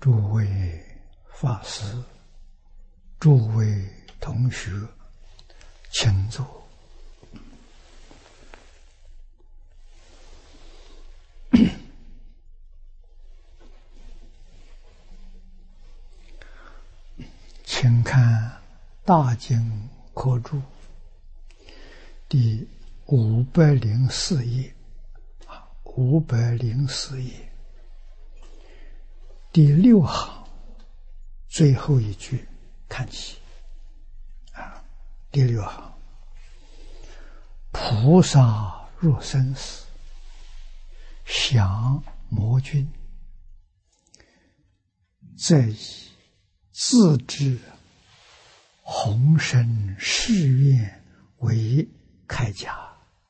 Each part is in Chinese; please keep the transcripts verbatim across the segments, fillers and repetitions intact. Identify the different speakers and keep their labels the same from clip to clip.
Speaker 1: 诸位法师、诸位同学，请坐。请看《大经科注》第五百零四页，啊，五百零四页第六行最后一句看起，啊，第六行，菩萨入生死，降魔君，再以自知宏深誓愿为铠甲，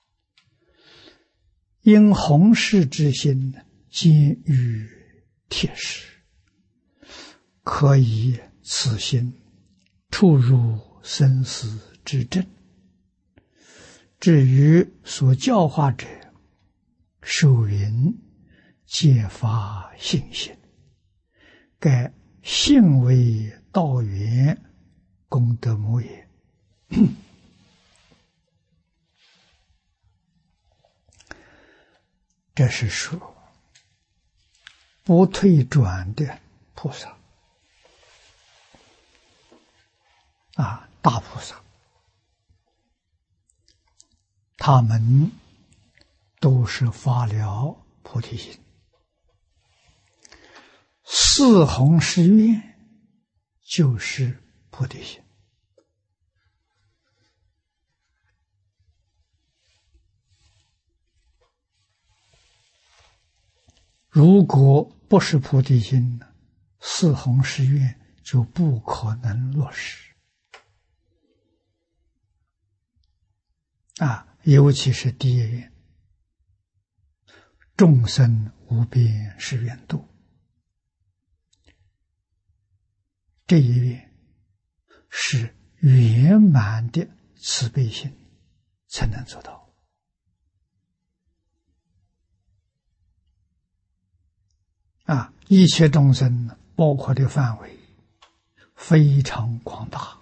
Speaker 1: 因宏誓之心坚于铁石，可以此心触入生死之阵。至于所教化者，受云皆发信心，盖信为道源功德母也。这是说不退转的菩萨啊，大菩萨，他们都是发了菩提心，四弘誓愿就是菩提心。如果不是菩提心呢，四弘誓愿就不可能落实啊！尤其是第一愿，众生无边誓愿度，这一愿是圆满的慈悲心才能做到啊！一切众生包括的范围非常广大，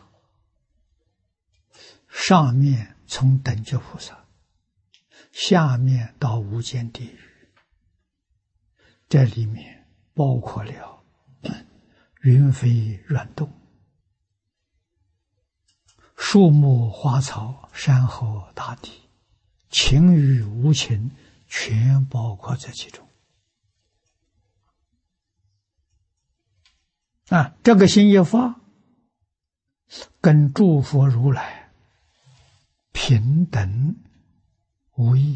Speaker 1: 上面从等觉菩萨，下面到无间地狱，这里面包括了云飞乱动，树木花草，山河大地，情与无情，全包括在其中啊！这个心一发，跟诸佛如来平等无异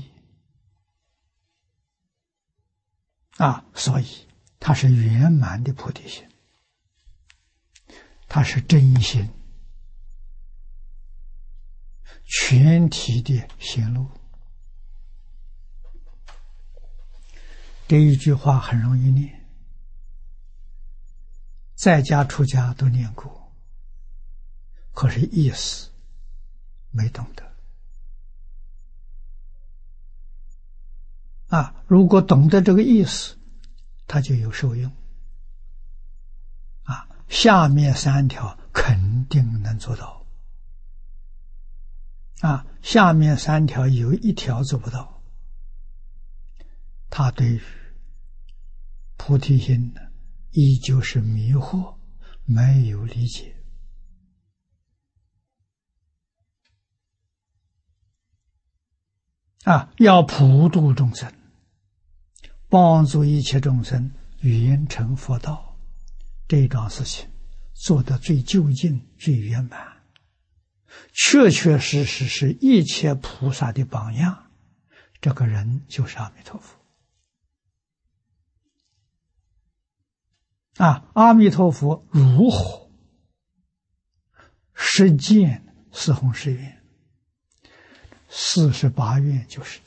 Speaker 1: 啊，所以它是圆满的菩提心，它是真心，全体的显露。这一句话很容易念，在家出家都念过，可是意思没懂得啊！如果懂得这个意思，他就有受用啊！下面三条肯定能做到啊！下面三条有一条做不到，他对于菩提心呢，依旧是迷惑，没有理解啊！要普度众生，帮助一切众生圆成佛道，这桩事情做得最究竟、最圆满，确确实实是一切菩萨的榜样。这个人就是阿弥陀佛啊！阿弥陀佛如何实践四弘誓愿？四十八愿就是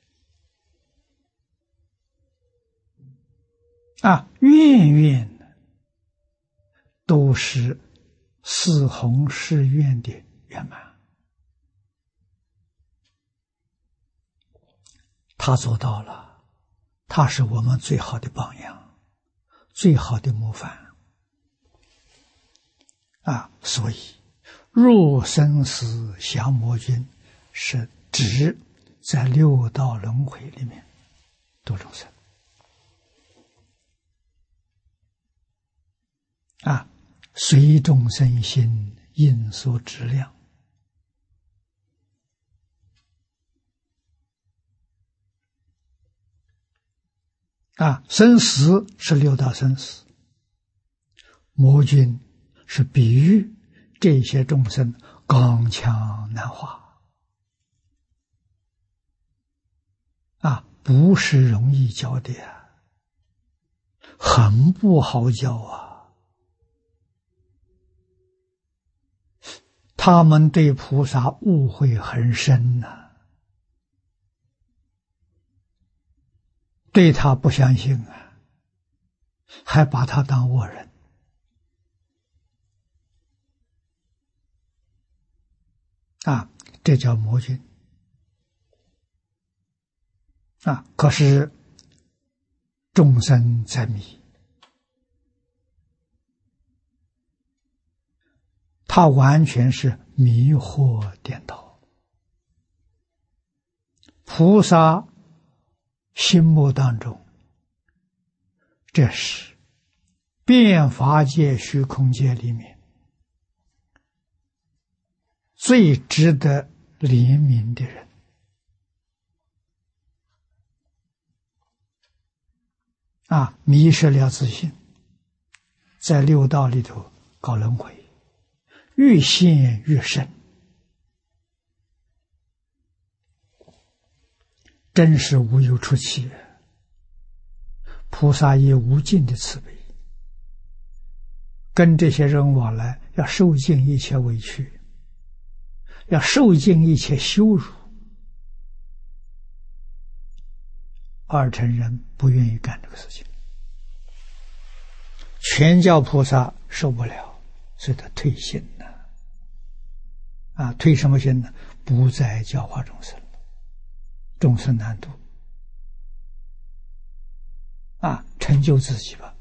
Speaker 1: 这啊，愿愿都是四弘誓愿的圆满，他做到了，他是我们最好的榜样，最好的模范啊，所以入生死降魔军是指在六道轮回里面度众生啊，随众生心，应所质量啊，生死是六道生死，魔军是比喻这些众生刚强难化啊，不是容易教的呀，很不好教啊。他们对菩萨误会很深呐、啊，对他不相信啊，还把他当恶人啊，这叫魔军啊。可是众生在迷，他完全是迷惑颠倒。菩萨心目当中，这是遍法界虚空界里面最值得怜悯的人啊，迷失了自信，在六道里头搞轮回，越陷越深，真是无有出期。菩萨以无尽的慈悲，跟这些人往来，要受尽一切委屈，要受尽一切羞辱。二乘人不愿意干这个事情，全教菩萨受不了，所以他退心了。啊，退什么心呢？不再教化众生，众生难度啊，成就自己吧。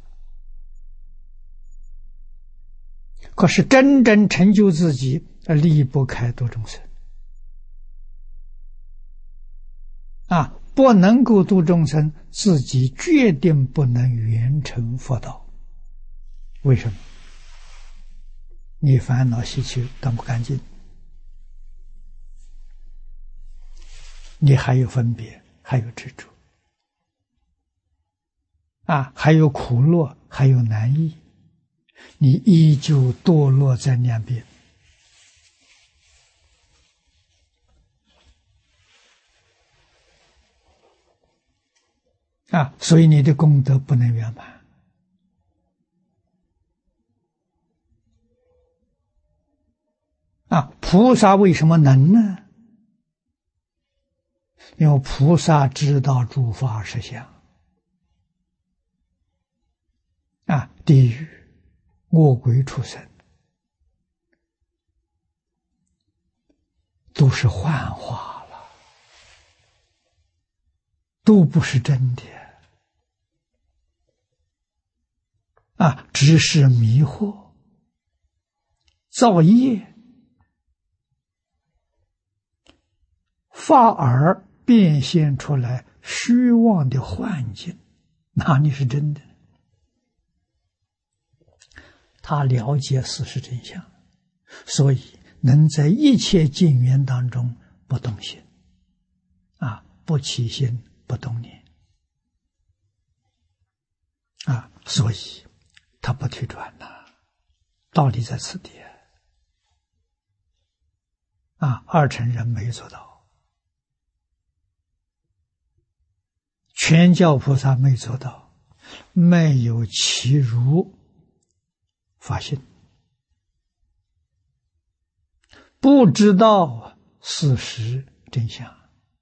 Speaker 1: 可是真正成就自己，离不开度众生啊，不能够度众生，自己决定不能圆成佛道。为什么？你烦恼习气断不干净，你还有分别，还有执着啊，还有苦乐，还有难易，你依旧堕落在两边啊，所以你的功德不能圆满啊。菩萨为什么能呢？因为菩萨知道诸法实相啊，地狱、恶鬼、畜生都是幻化了，都不是真的啊，只是迷惑、造业，发而变现出来虚妄的幻境，哪里是真的？他了解事实真相，所以能在一切境缘当中不动心啊，不起心，不动念啊，所以他不退转呐、啊，道理在此地啊。二乘人没做到，全教菩萨没做到，没有其如发心，不知道事实真相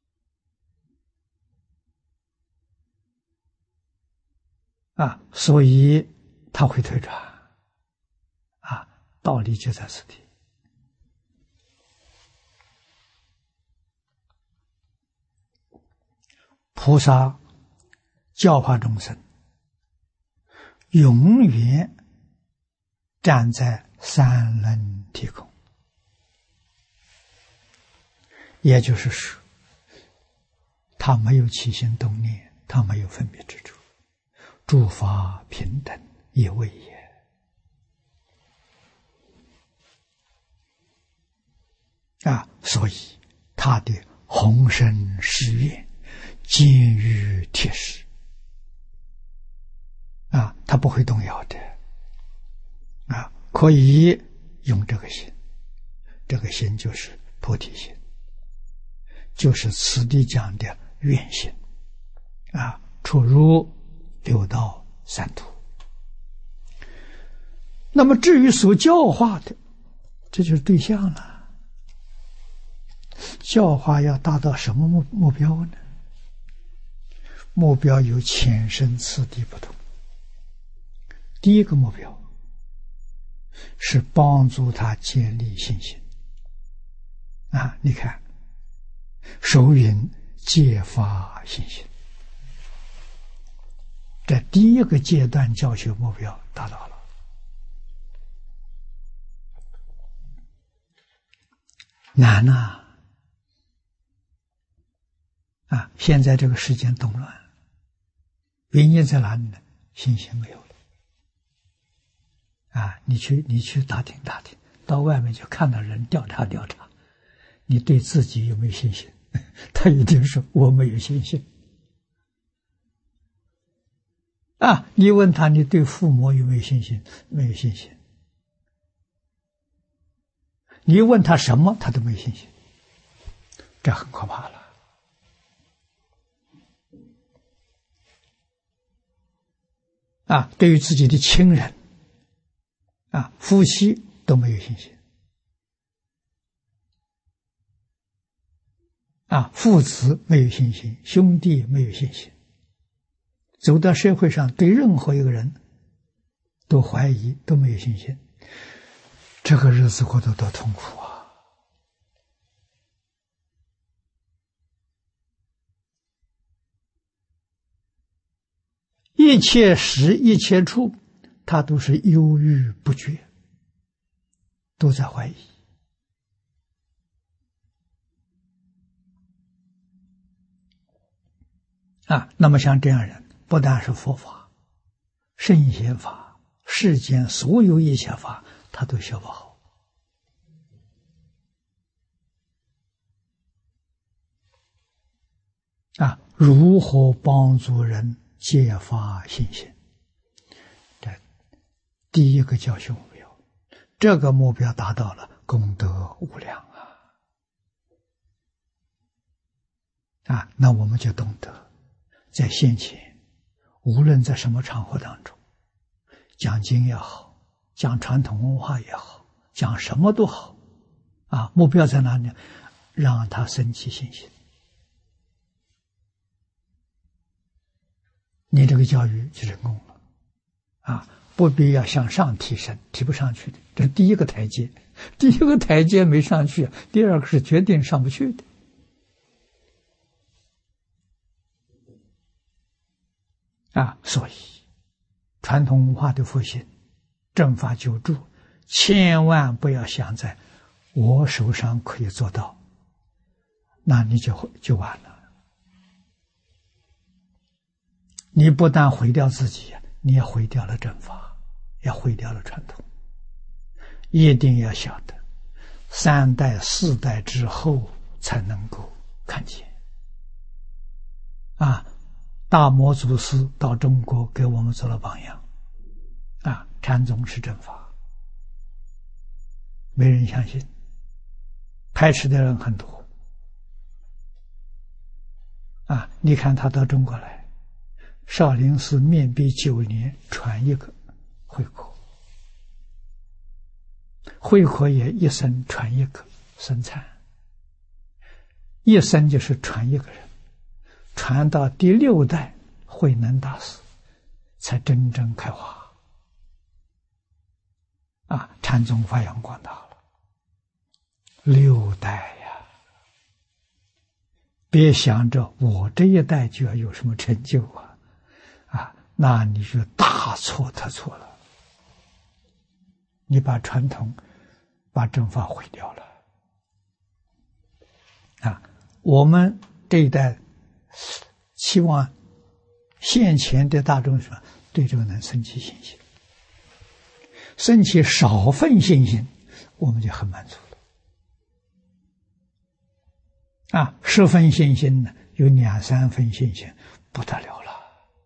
Speaker 1: 啊，所以他会退转啊，道理就在此地。菩萨教化众生，永远站在三轮体空，也就是说，他没有起心动念，他没有分别之处，诸法平等也未也。啊，所以他的宏深誓愿坚于铁石，啊，他不会动摇的，啊，可以用这个心，这个心就是菩提心，就是此地讲的愿心，啊，出入六道三途。那么至于所教化的，这就是对象了。教化要达到什么目目标呢？目标有浅深次第不同。第一个目标是帮助他建立信心。啊，你看，首云揭发信心，这第一个阶段教学目标达到了。难啊！啊，现在这个世间动乱，原因在哪里呢？信心没有了。啊，你去你去打听打听，到外面就看到人调查调查，你对自己有没有信心？他一定说我没有信心。啊，你问他你对父母有没有信心？没有信心。你问他什么，他都没有信心，这很可怕了。啊，对于自己的亲人，啊，夫妻都没有信心，啊，父子没有信心，兄弟没有信心，走到社会上，对任何一个人都怀疑，都没有信心，这个日子过得多痛苦啊！一切时一切处，他都是忧郁不决，都在怀疑。啊，那么像这样人，不但是佛法、圣贤法、世间所有一切法，他都学不好。啊，如何帮助人揭发信心？这第一个教学目标，这个目标达到了，功德无量啊！啊，那我们就懂得，在现前，无论在什么场合当中，讲经也好，讲传统文化也好，讲什么都好，啊，目标在哪里？让他升起信心。你这个教育就成功了，啊，不必要向上提升，提不上去的，这是第一个台阶，第一个台阶没上去，第二个是决定上不去的。啊，所以传统文化的复兴、正法救助，千万不要想在我手上可以做到，那你就就完了。你不但毁掉自己，你也毁掉了正法，也毁掉了传统。一定要晓得，三代四代之后才能够看见。啊，大摩祖师到中国给我们做了榜样。啊，禅宗是正法，没人相信，排斥的人很多。啊，你看他到中国来，少林寺面壁九年传一个慧可，慧可也一生传一个僧璨，一生就是传一个人，传到第六代慧能大师才真正开花。啊，禅宗发扬光大了，六代呀！别想着我这一代就要有什么成就啊，啊，那你就大错特错了。 你把传统、把正法毁掉了。啊，我们这一代期望现前的大众说对这个能升起信心，升起少份信心，我们就很满足了。啊，十分信心呢，有两三分信心，不得了了。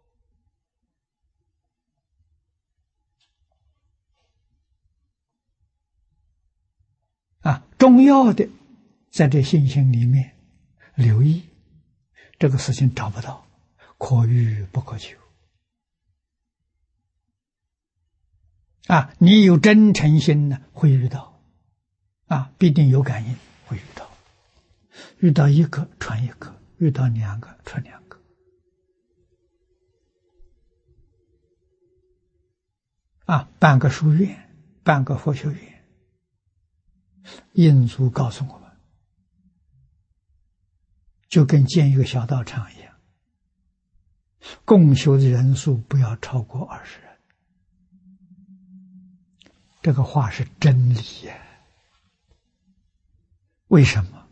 Speaker 1: 啊，重要的在这信心里面留意，这个事情找不到，可遇不可求。啊，你有真诚心呢，会遇到，啊，必定有感应，会遇到，遇到一个传一个，遇到两个传两个。啊，办个书院，办个佛学院，印祖告诉我们，就跟建一个小道场一样，共修的人数不要超过二十人。这个话是真理呀。为什么？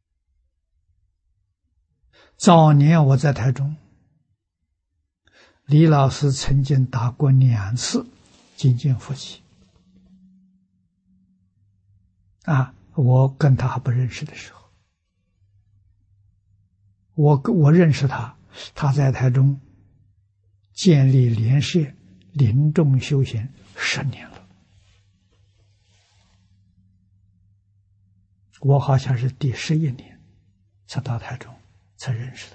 Speaker 1: 早年我在台中，李老师曾经打过两次精进佛七。啊，我跟他还不认识的时候，我我认识他，他在台中建立莲社，临终修行十年了。我好像是第十一年才到台中，才认识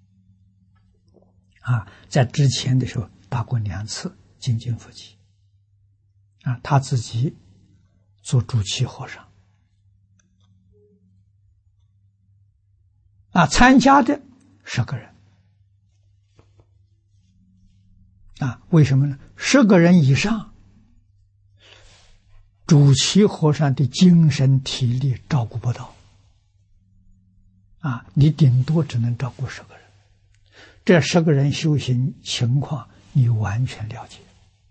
Speaker 1: 他。啊，在之前的时候打过两次精进佛七。啊，他自己做主持和尚。啊，参加的十个人。啊，为什么呢？十个人以上，主持和尚的精神体力照顾不到。啊，你顶多只能照顾十个人，这十个人修行情况你完全了解。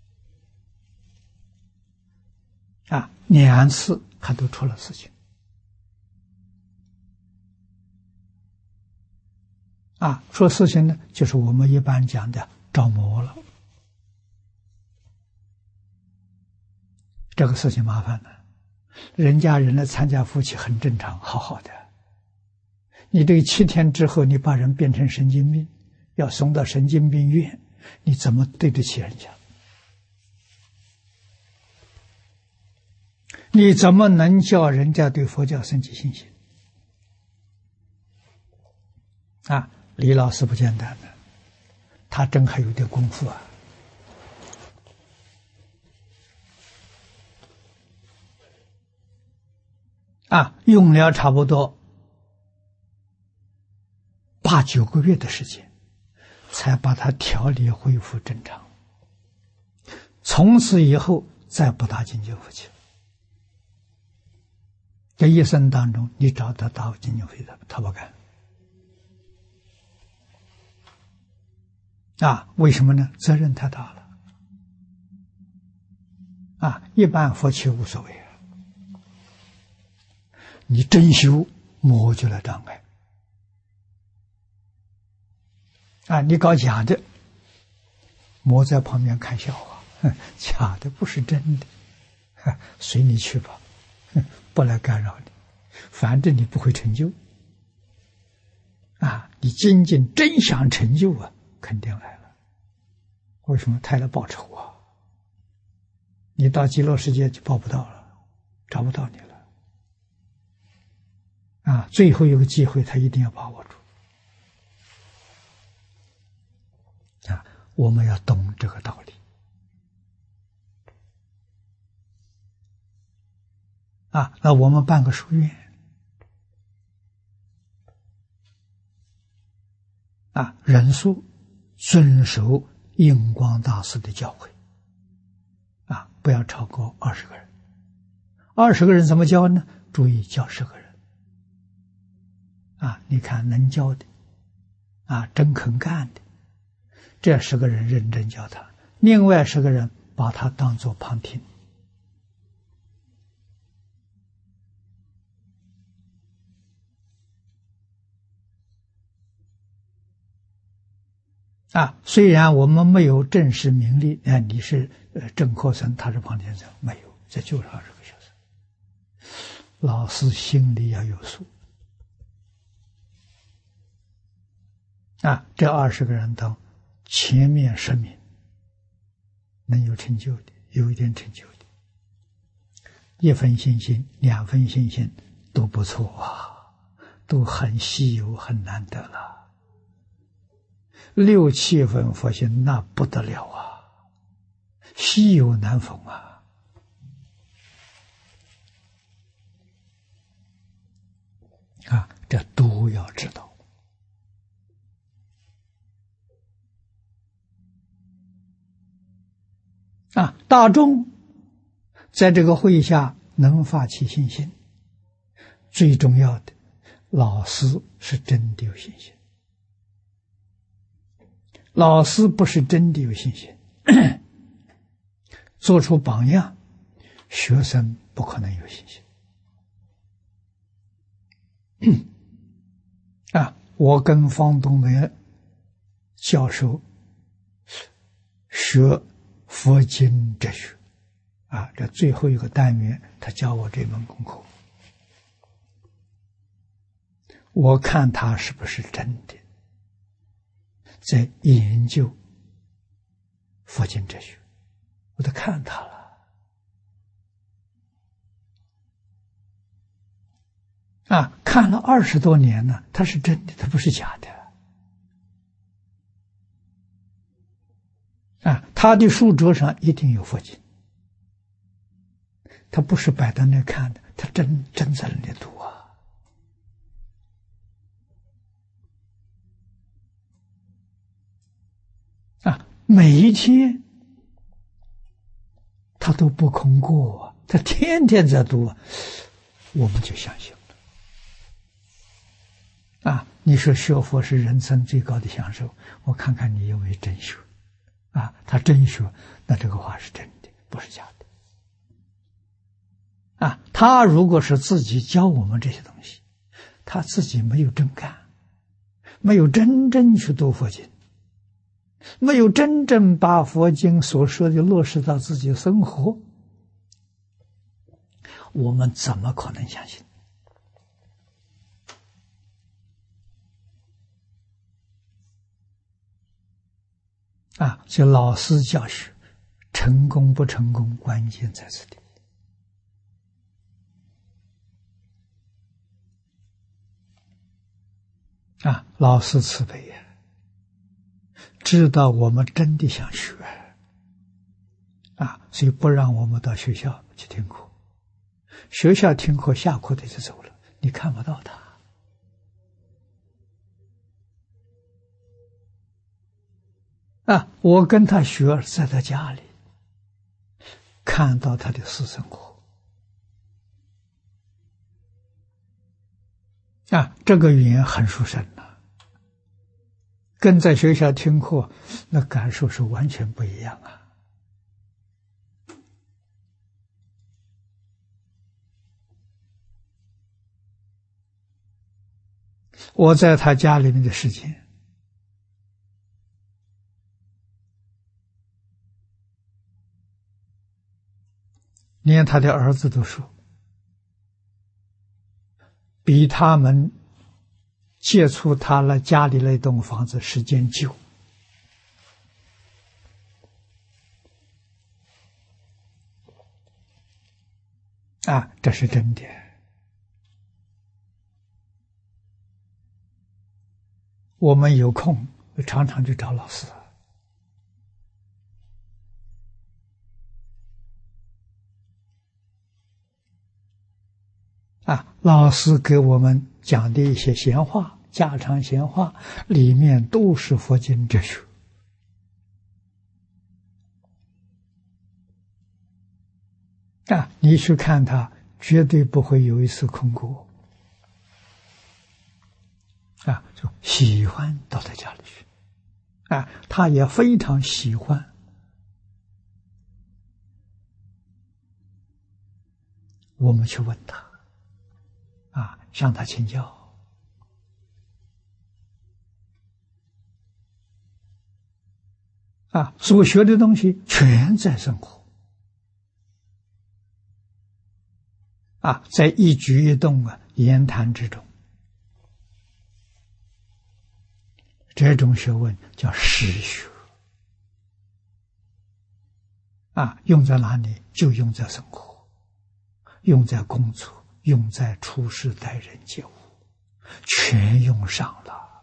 Speaker 1: 啊，两次还都出了事情。啊，说事情呢，就是我们一般讲的着魔了。这个事情麻烦了，人家人来参加夫妻很正常，好好的。你这七天之后，你把人变成神经病，要送到神经病院，你怎么对得起人家？你怎么能叫人家对佛教升起信心？啊，李老师不简单的，他真还有点功夫啊。啊，用了差不多八九个月的时间，才把它调理恢复正常。从此以后，再不打精进佛七。这一生当中，你找他打精进佛七，他不干。啊，为什么呢？责任太大了。啊，一般佛七无所谓啊，你真修，魔就来障碍。啊，你搞假的，魔在旁边看笑话，假的不是真的，随你去吧，不来干扰你，反正你不会成就。啊，你精进真想成就啊，肯定来了。为什么？他来报仇啊！你到极乐世界就报不到了，找不到你了。啊，最后有个机会，他一定要把握住。啊，我们要懂这个道理。啊，那我们办个书院。啊，人数遵守印光大师的教诲。啊，不要超过二十个人。二十个人怎么教呢？注意教十个人。啊，你看能教的，啊，真肯干的，这十个人认真教他，另外十个人把他当作旁听。 啊，虽然我们没有正式名利，啊，你是呃郑科生，他是庞天生，没有，这就是二十个学生。老师心里要有数。啊，这二十个人当前面十名能有成就的，有一点成就的，一分信心、两分信心都不错啊，都很稀有、很难得了。六七分佛心那不得了啊，稀有难逢啊！啊，这都要知道。啊，大众在这个会下能发起信心，最重要的，老师是真的有信心。老师不是真的有信心，做出榜样，学生不可能有信心。啊，我跟方东梅教授学佛经哲学，啊，这最后一个单元，他教我这门功课，我看他是不是真的在研究佛经哲学，我都看他了。啊，看了二十多年了，他是真的，他不是假的。啊，他的书桌上一定有佛经，他不是摆在那看的，他真真在那里读啊。啊，每一天他都不空过啊，他天天在读啊，我们就相信了。啊，你说学佛是人生最高的享受，我看看你有没有真学。啊，他真学，那这个话是真的，不是假的。啊，他如果是自己教我们这些东西，他自己没有真干，没有真正去读佛经，没有真正把佛经所说的落实到自己生活，我们怎么可能相信？啊，所以老师教学成功不成功，关键在这里。啊，老师慈悲呀，知道我们真的想学，啊，所以不让我们到学校去听课。学校听课下课的就走了，你看不到他。啊，我跟他学，在他家里看到他的私生活。啊，这个缘很殊胜啊，跟在学校听课那感受是完全不一样啊。我在他家里面的时间，连他的儿子都说，比他们接触他了家里那栋房子时间久。啊，这是真的。我们有空常常去找老师。啊，老师给我们讲的一些闲话、家常闲话，里面都是佛经哲学。啊，你去看他，绝对不会有一次空过。啊，就喜欢到他家里去。啊，他也非常喜欢我们去问他。啊，向他请教。 啊，所学的东西全在生活，啊，在一举一动啊、言谈之中，这种学问叫实学。啊，用在哪里？就用在生活，用在工作，用在处事待人接物，全用上了。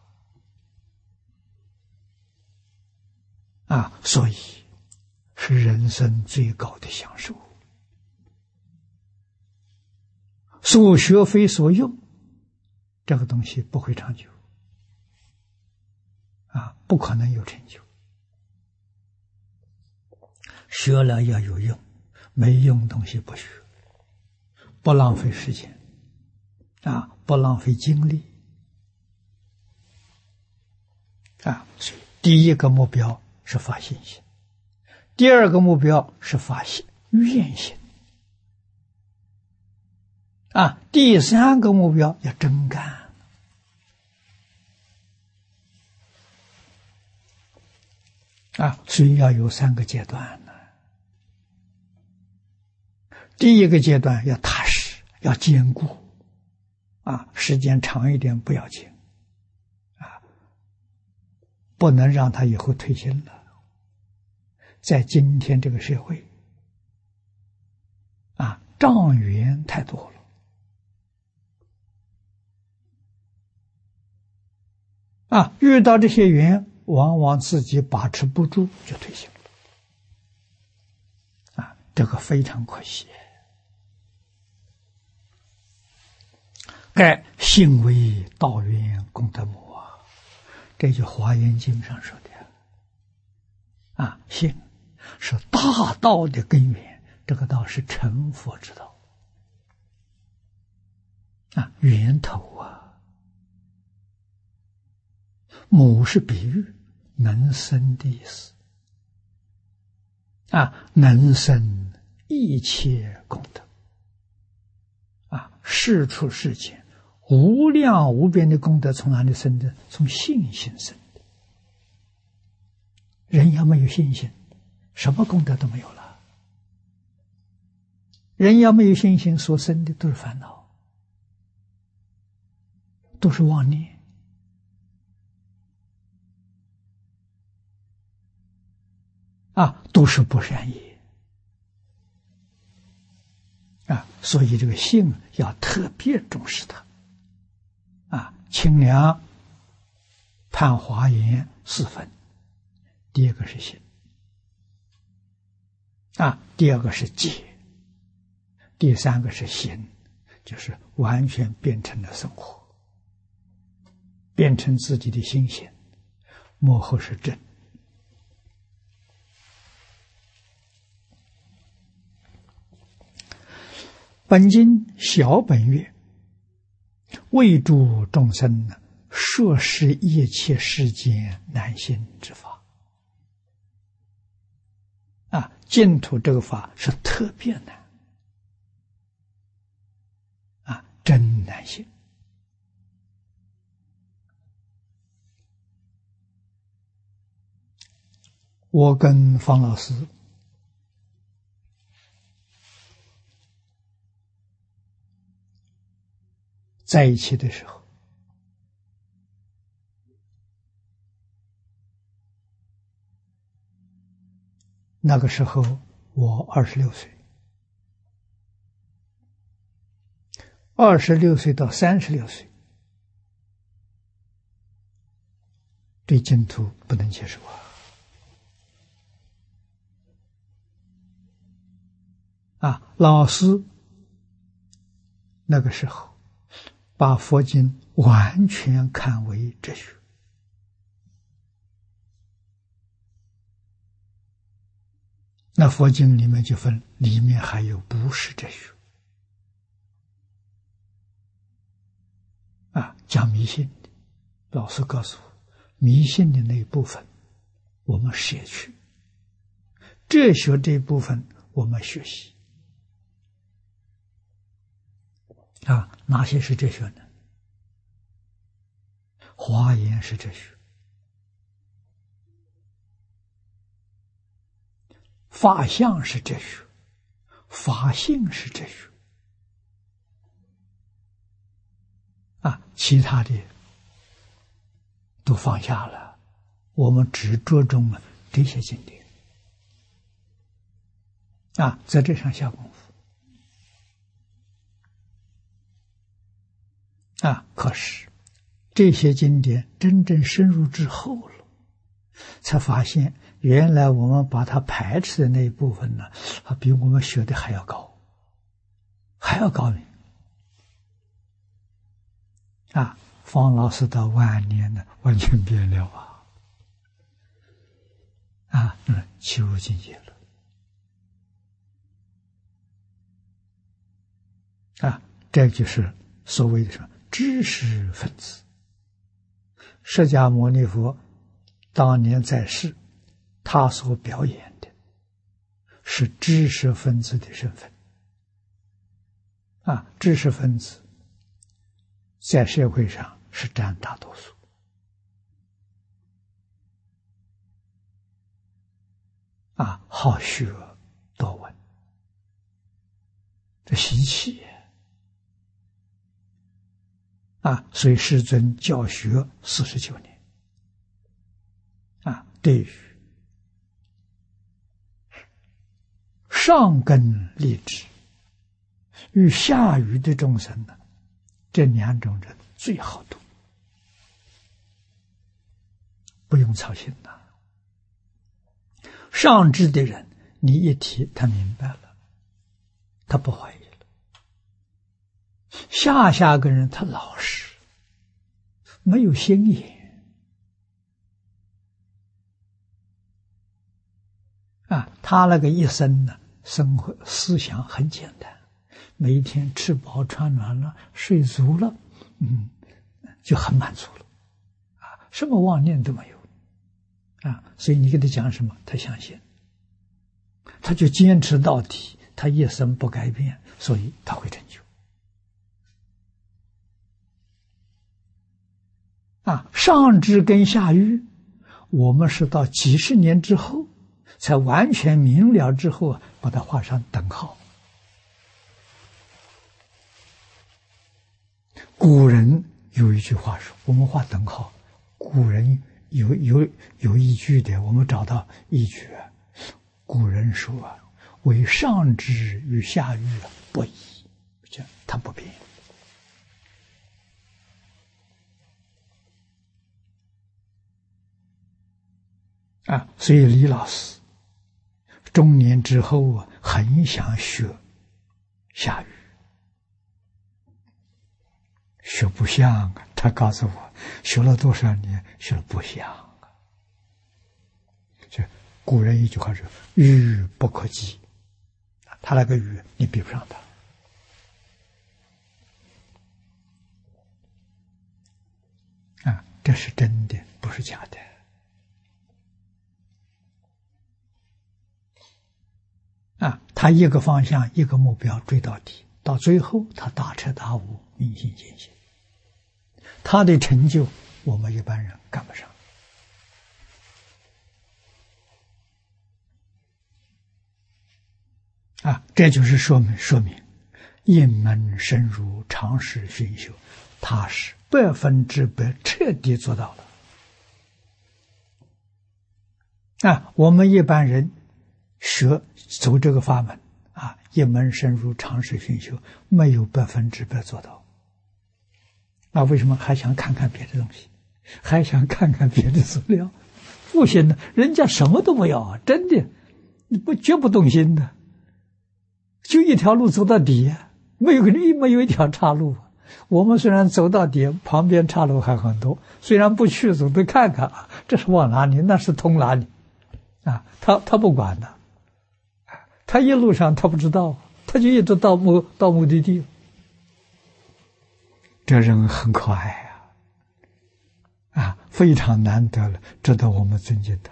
Speaker 1: 啊，所以是人生最高的享受。所学非所用，这个东西不会长久，啊，不可能有成就。学了要有用，没用东西不学，不浪费时间，啊，不浪费精力，啊，所以第一个目标是发信心，第二个目标是发心愿心，啊，第三个目标要真干。啊，所以要有三个阶段呢。第一个阶段要踏实，要坚固，啊，时间长一点不要紧，啊，不能让他以后退心了。在今天这个社会，啊，障缘太多了，啊，遇到这些缘，往往自己把持不住就退心了，啊，这个非常可惜。盖信为道源功德母啊，这就《华严经》上说的啊，信是大道的根源，这个道是成佛之道啊，源头啊。母是比喻，能生的意思啊，能生一切功德啊，事出世间无量无边的功德从哪里生的？从信心生的。人要没有信心，什么功德都没有了。人要没有信心，所生的都是烦恼，都是妄念。啊，都是不善业。啊，所以这个信要特别重视它。啊，清凉判华严四分，第一个是信，啊，第二个是戒，第三个是行，就是完全变成了生活，变成自己的心性，幕后是正。本经小本月，为诸众生摄施一切世间难行之法。啊，净土这个法是特别难，啊，真难行。我跟方老师在一起的时候，那个时候我二十六岁，二十六岁到三十六岁，对净土不能接受啊！啊，老师那个时候把佛经完全看为哲学，那佛经里面就分，里面还有不是哲学啊，讲迷信的。老师告诉我，迷信的那一部分我们舍去，哲学这一部分我们学习。啊，哪些是哲学呢？华严是哲学， 法相是哲学，法性是哲学啊，其他的都放下了，我们只着重了这些经典啊，在这上下功夫啊。可是这些经典真正深入之后了，才发现原来我们把它排斥的那一部分呢，啊，比我们学的还要高，还要高明啊！方老师到晚年呢，完全变了啊！啊，嗯，齐入境界了啊！这就是所谓的什么知识分子。释迦牟尼佛当年在世，他所表演的是知识分子的身份啊！知识分子在社会上是占大多数啊，好学多闻，这习气啊！所以世尊教学四十九年啊，对于上根立志与下愚的众生呢，这两种人最好读，不用操心呐。上智的人，你一提他明白了，他不怀疑了；下下个人他老实，没有心眼啊。他那个一生呢，生活思想很简单，每一天吃饱穿暖了，睡足了，嗯，就很满足了啊，什么妄念都没有啊。所以你给他讲什么，他相信，他就坚持到底，他一生不改变，所以他会成就啊。上智跟下愚，我们是到几十年之后才完全明了之后，把它画上等号。古人有一句话说，我们画等号，古人有有有依据的，我们找到依据。古人说啊，为上智与下愚不移，这它不变啊。所以李老师中年之后啊，很想学下愚，学不像啊。他告诉我，学了多少年，学了不像啊。这古人一句话说：“愚不可及。”他那个愚，你比不上他啊，这是真的，不是假的啊。他一个方向，一个目标追到底，到最后他大彻大悟，明心见性。他的成就，我们一般人赶不上啊。这就是说明说明一门深入，长时熏修，他是百分之百彻底做到了啊。我们一般人学走这个法门啊，一门深入，长时熏修，没有百分之百做到。那为什么还想看看别的东西，还想看看别的资料？不行的，人家什么都不要啊，真的，你不绝不动心的，就一条路走到底，没有没有一条岔路。我们虽然走到底，旁边岔路还很多，虽然不去，总得看看啊，这是往哪里，那是通哪里啊？他他不管的，他一路上他不知道，他就一直到目到目的地。这人很可爱啊，啊，非常难得了，值得我们尊敬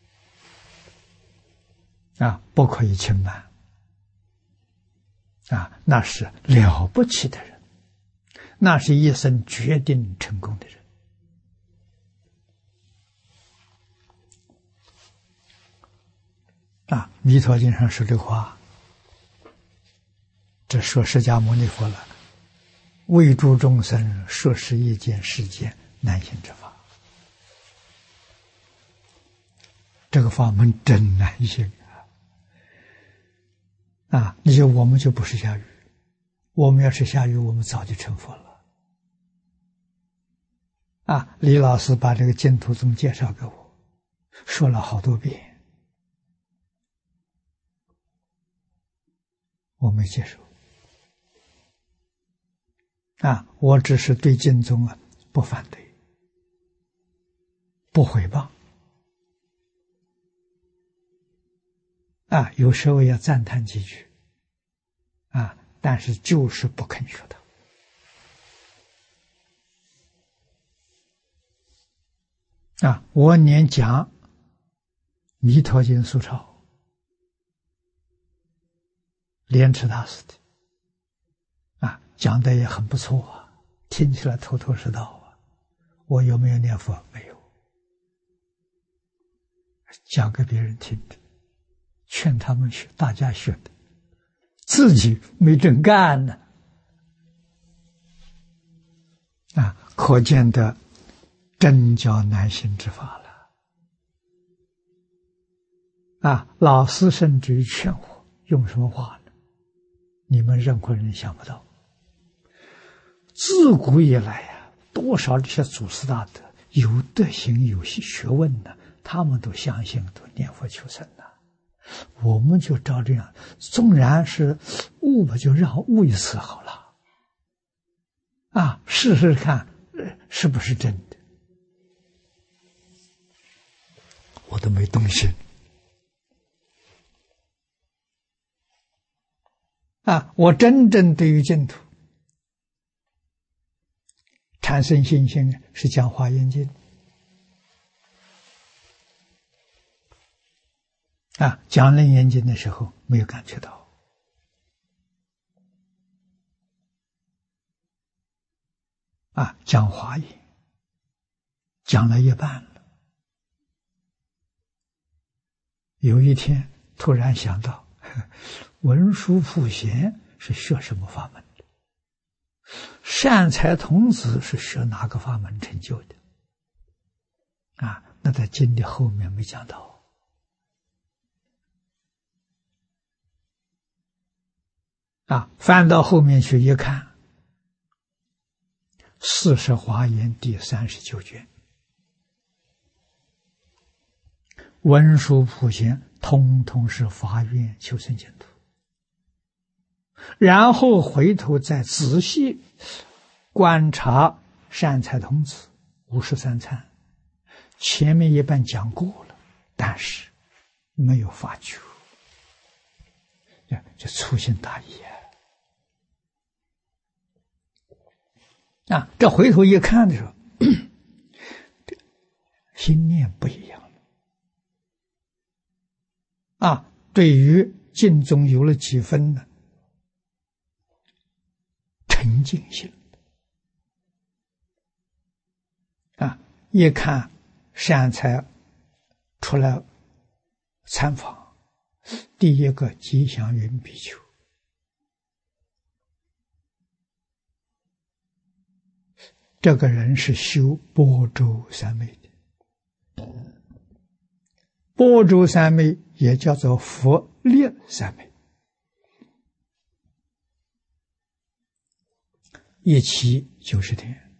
Speaker 1: 的啊，不可以轻慢啊，那是了不起的人，那是一生决定成功的人啊，《弥陀经》上说的话，这说释迦牟尼佛了，为诸众生说是一件世间难行之法。这个法门真难行啊！啊，你就我们就不是下愚，我们要是下愚，我们早就成佛了。啊，李老师把这个净土宗介绍给我，说了好多遍，我没接受。啊，我只是对净宗啊不反对，不诽谤。啊，有时候要赞叹几句，啊，但是就是不肯学它。啊，我念讲《弥陀经》疏钞，莲池大师的，啊，讲的也很不错啊，听起来头头是道啊。我有没有念佛？没有，讲给别人听的，劝他们学，大家学的，自己没真干呢。啊，可见的真叫难行之法了。啊，老师甚至于劝我用什么话呢？你们任何人想不到。自古以来呀、啊，多少这些祖师大德有德行、有学问呢，他们都相信，都念佛求生呢。我们就照这样，纵然是悟吧，就让悟一次好了。啊，试试看是不是真的。我都没动心。啊，我真正对于净土产生信心是讲《华严经》。啊，讲《楞严经》的时候没有感觉到。啊，讲华严讲了一半了，有一天突然想到，文殊普贤是学什么法门的？善财童子是学哪个法门成就的？啊，那在经的后面没讲到。啊，翻到后面去一看，《四十华严》第三十九卷，文殊普贤通通是发愿求生净土。然后回头再仔细观察善财童子五十三参，前面一半讲过了，但是没有发觉，就粗心大意啊！啊，这回头一看的时候，心念不一样了。啊，对于净宗有了几分呢？沉静心。啊，一看善财出来参访，第一个吉祥云比丘。这个人是修般舟三昧的，般舟三昧也叫做佛力三昧，一期九十天，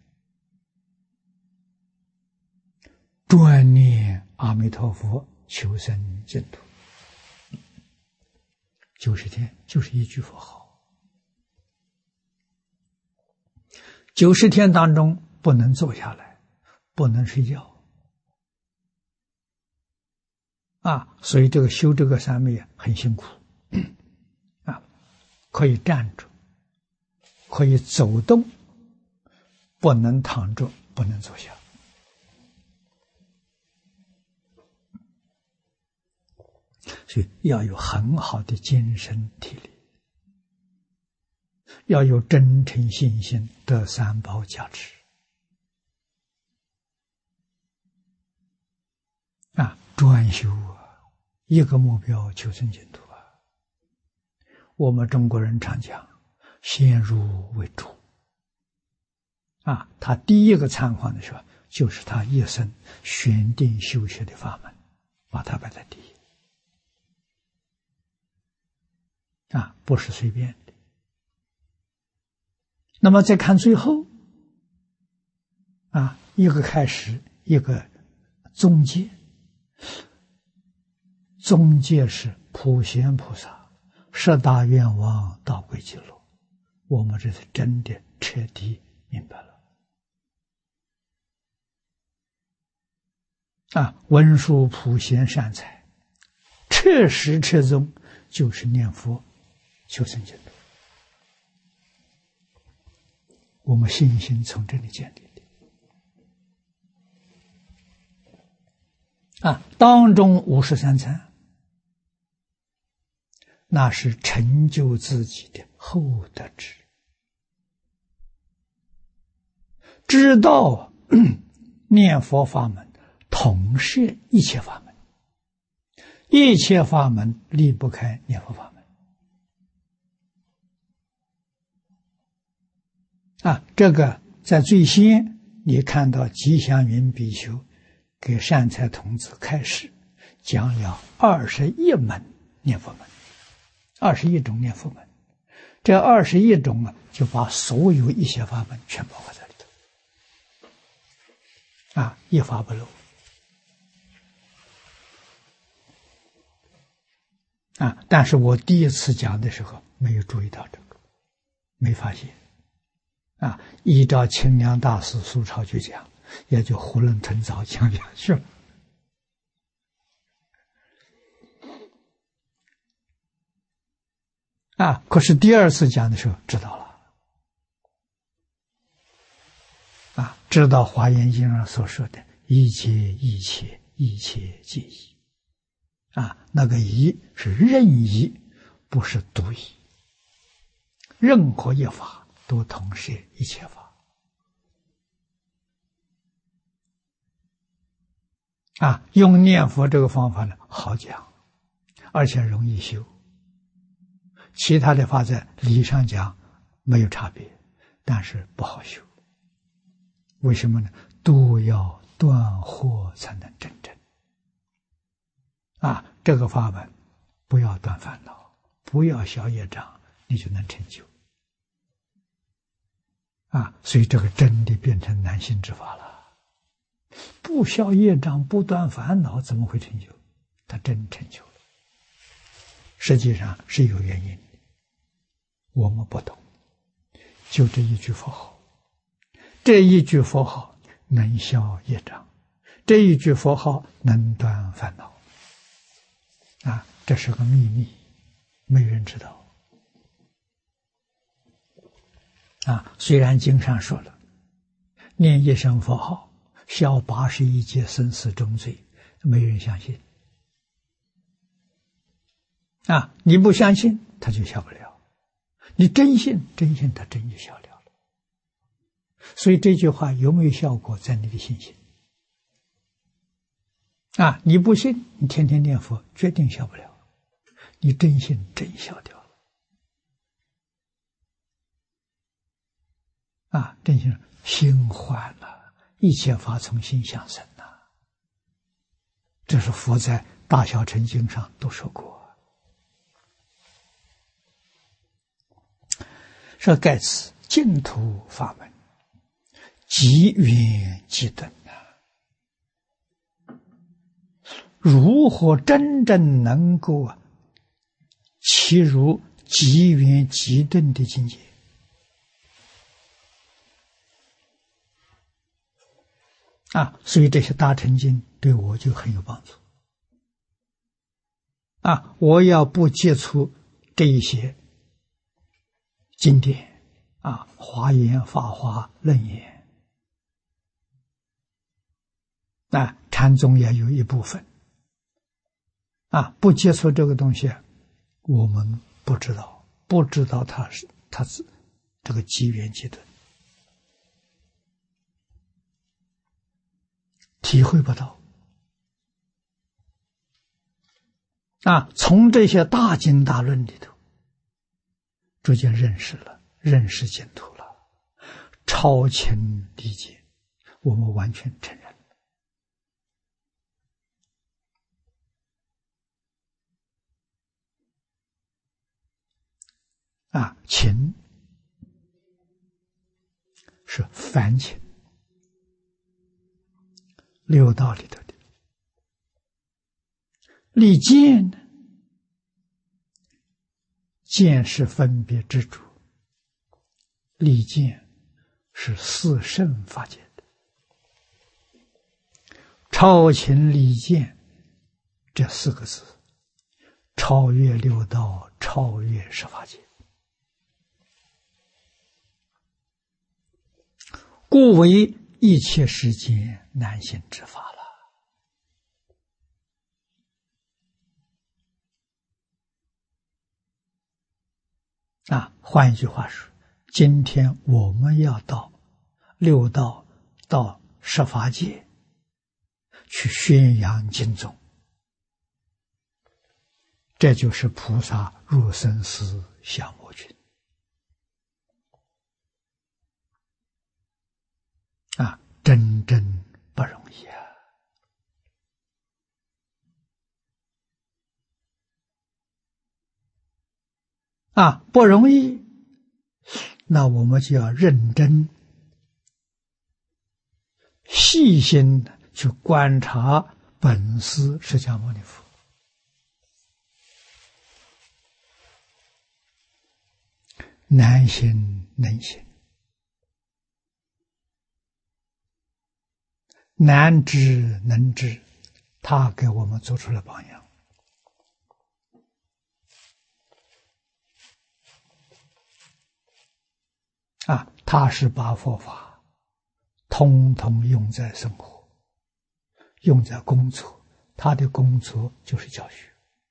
Speaker 1: 专念阿弥陀佛，求生净土。九十天就是一句佛号。九十天当中不能坐下来，不能睡觉，啊，所以这个修这个三昧很辛苦，啊，可以站着，可以走动，不能躺着，不能坐下。所以要有很好的精神体力，要有真诚信心，得三宝加持。啊，专修啊， 一个目标，求生净土啊。我们中国人常讲先入为主啊，他第一个参访的时候，就是他一生选定修学的法门，把它摆在第一啊，不是随便的。那么再看最后啊，一个开始，一个中介。中介是普贤菩萨十大愿望道归极乐，我们这是真的彻底明白了啊！文殊普贤善财，彻实彻宗，就是念佛求生净土。我们信心从这里建立的啊！当中五十三参，那是成就自己的厚德智，知道念佛法门统摄一切法门，一切法门离不开念佛法门啊！这个在最先你看到吉祥云比丘给善财童子开示，讲了二十一门念佛门，二十一种念佛门，这二十一种啊，就把所有一切法门全包括在里头，啊，一法不漏，啊！但是我第一次讲的时候没有注意到这个，没发现，啊，依照清凉大师苏超去讲，也就囫囵吞枣讲下去了。啊！可是第二次讲的时候知道了，啊，知道《华严经》上所说的“一切一切，一切皆一”，啊，那个“一”是任意，不是独一，任何一法都统摄一切法，啊，用念佛这个方法呢，好讲，而且容易修。其他的法在理上讲没有差别，但是不好修。为什么呢？都要断惑才能真正啊！这个法门不要断烦恼，不要消业障，你就能成就啊！所以这个真的变成难信之法了。不消业障，不断烦恼，怎么会成就？他真成就了。实际上是有原因的，我们不懂。就这一句佛号，这一句佛号能消业障，这一句佛号能断烦恼啊！这是个秘密，没人知道啊！虽然经上说了，念一声佛号消八十一劫生死重罪，没人相信啊！你不相信，他就消不了；你真信，真信他真就消了了。所以这句话有没有效果，在你的信心啊！你不信，你天天念佛，决定消不了；你真信，真消掉了啊！真信心换了，一切法从心想生呐、啊。这是佛在《大小乘经》上都说过。说盖此净土法门，极远极顿呐！如何真正能够契入极远极顿的境界？啊，所以这些大乘经对我就很有帮助。啊，我要不接触这一些经典啊，华严、法华、楞严，啊，禅宗也有一部分啊，不接触这个东西，我们不知道，不知道它是它是这个机缘阶段，体会不到啊，从这些大经大论里头，逐渐认识了，认识净土了，超情理解，我们完全承认。啊，情是凡情，六道里头的。立见呢？见是分别之主，立见是四圣法界的。超情立见这四个字，超越六道，超越十法界，故为一切世间难行之法了。啊，换一句话说，今天我们要到六道、到十法界去宣扬经宗，这就是菩萨入生死降魔群。啊，真正不容易啊！啊，不容易，那我们就要认真、细心的去观察本师释迦牟尼佛。难行能行，难知能知，他给我们做出了榜样。啊，他是把佛法通通用在生活，用在工作，他的工作就是教学。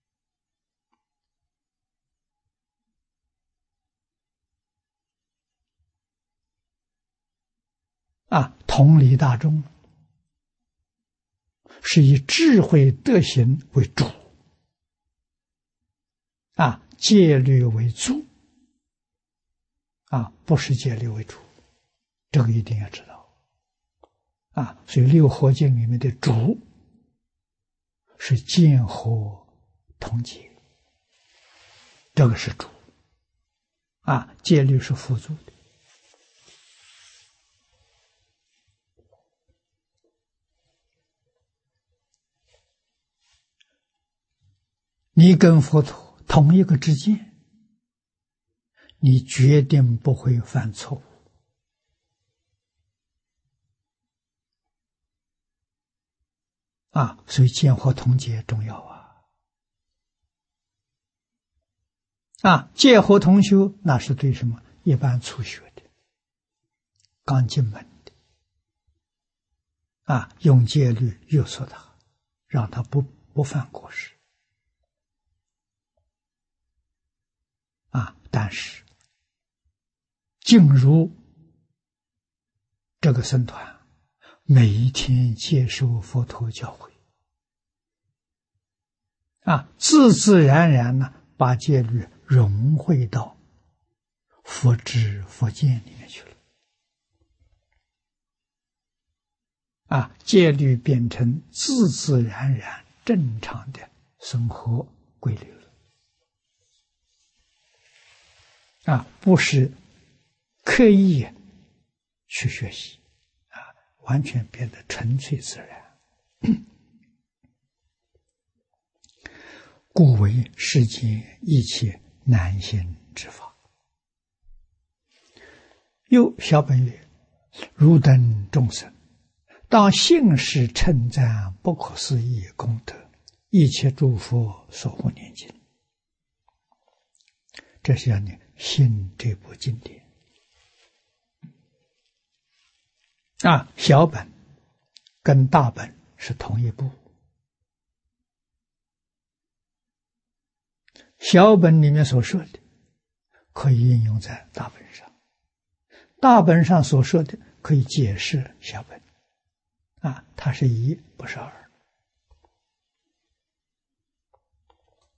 Speaker 1: 啊，同理大众，是以智慧德行为主，啊，戒律为主。啊，不是戒律为主，这个一定要知道。啊，所以六合敬里面的主是见合同戒，这个是主。啊，戒律是辅助的。你跟佛陀同一个知见，你决定不会犯错误。啊，所以见惑同戒重要啊！啊，戒惑同修，那是对什么？一般初学的，刚进门的。啊，用戒律约束他，让他不不犯过失。啊，但是进入这个僧团，每一天接受佛陀教诲，啊，自自然然呢，把戒律融汇到佛知佛见里面去了。啊，戒律变成自自然然正常的生活规律了。啊，不是刻意去学习，啊，完全变得纯粹自然。故为世间一切难行之法。又小本曰：汝等众生，当信实称赞不可思议功德，一切诸佛所护念经。这是要你信这部经典。啊，小本跟大本是同一部。小本里面所说的可以应用在大本上，大本上所说的可以解释小本。啊，它是一，不是二。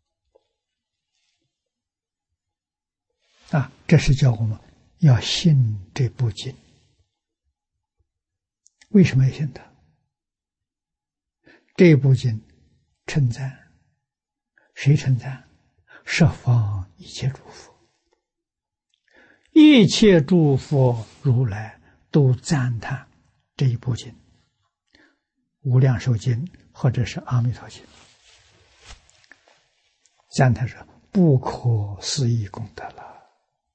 Speaker 1: 啊，这是叫我们要信这部经。为什么要信它？这部经称赞，谁称赞？十方一切诸佛，一切诸佛如来都赞叹这一部经，无量寿经或者是阿弥陀经，赞叹是不可思议功德了。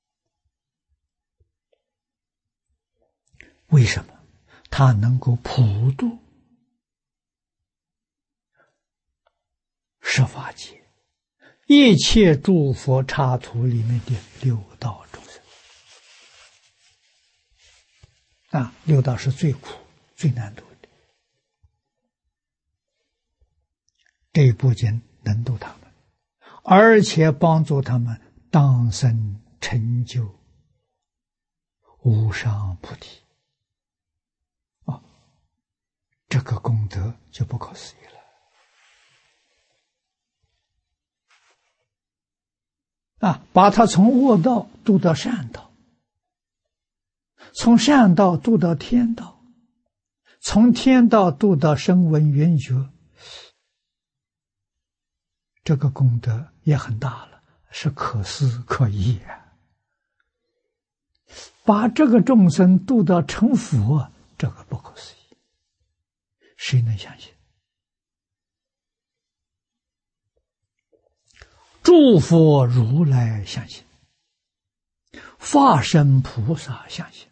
Speaker 1: 为什么？它能够普度十法界一切诸佛刹土里面的六道众生啊，六道是最苦最难度的，这一部经能度他们，而且帮助他们当生成就无上菩提啊，这个功德就不可思议了。啊，把他从恶道渡到善道，从善道渡到天道，从天道渡到声闻缘觉，这个功德也很大了，是可思可议啊。把这个众生渡到成佛，这个不可思议，谁能相信？诸佛如来相信，法身菩萨相信。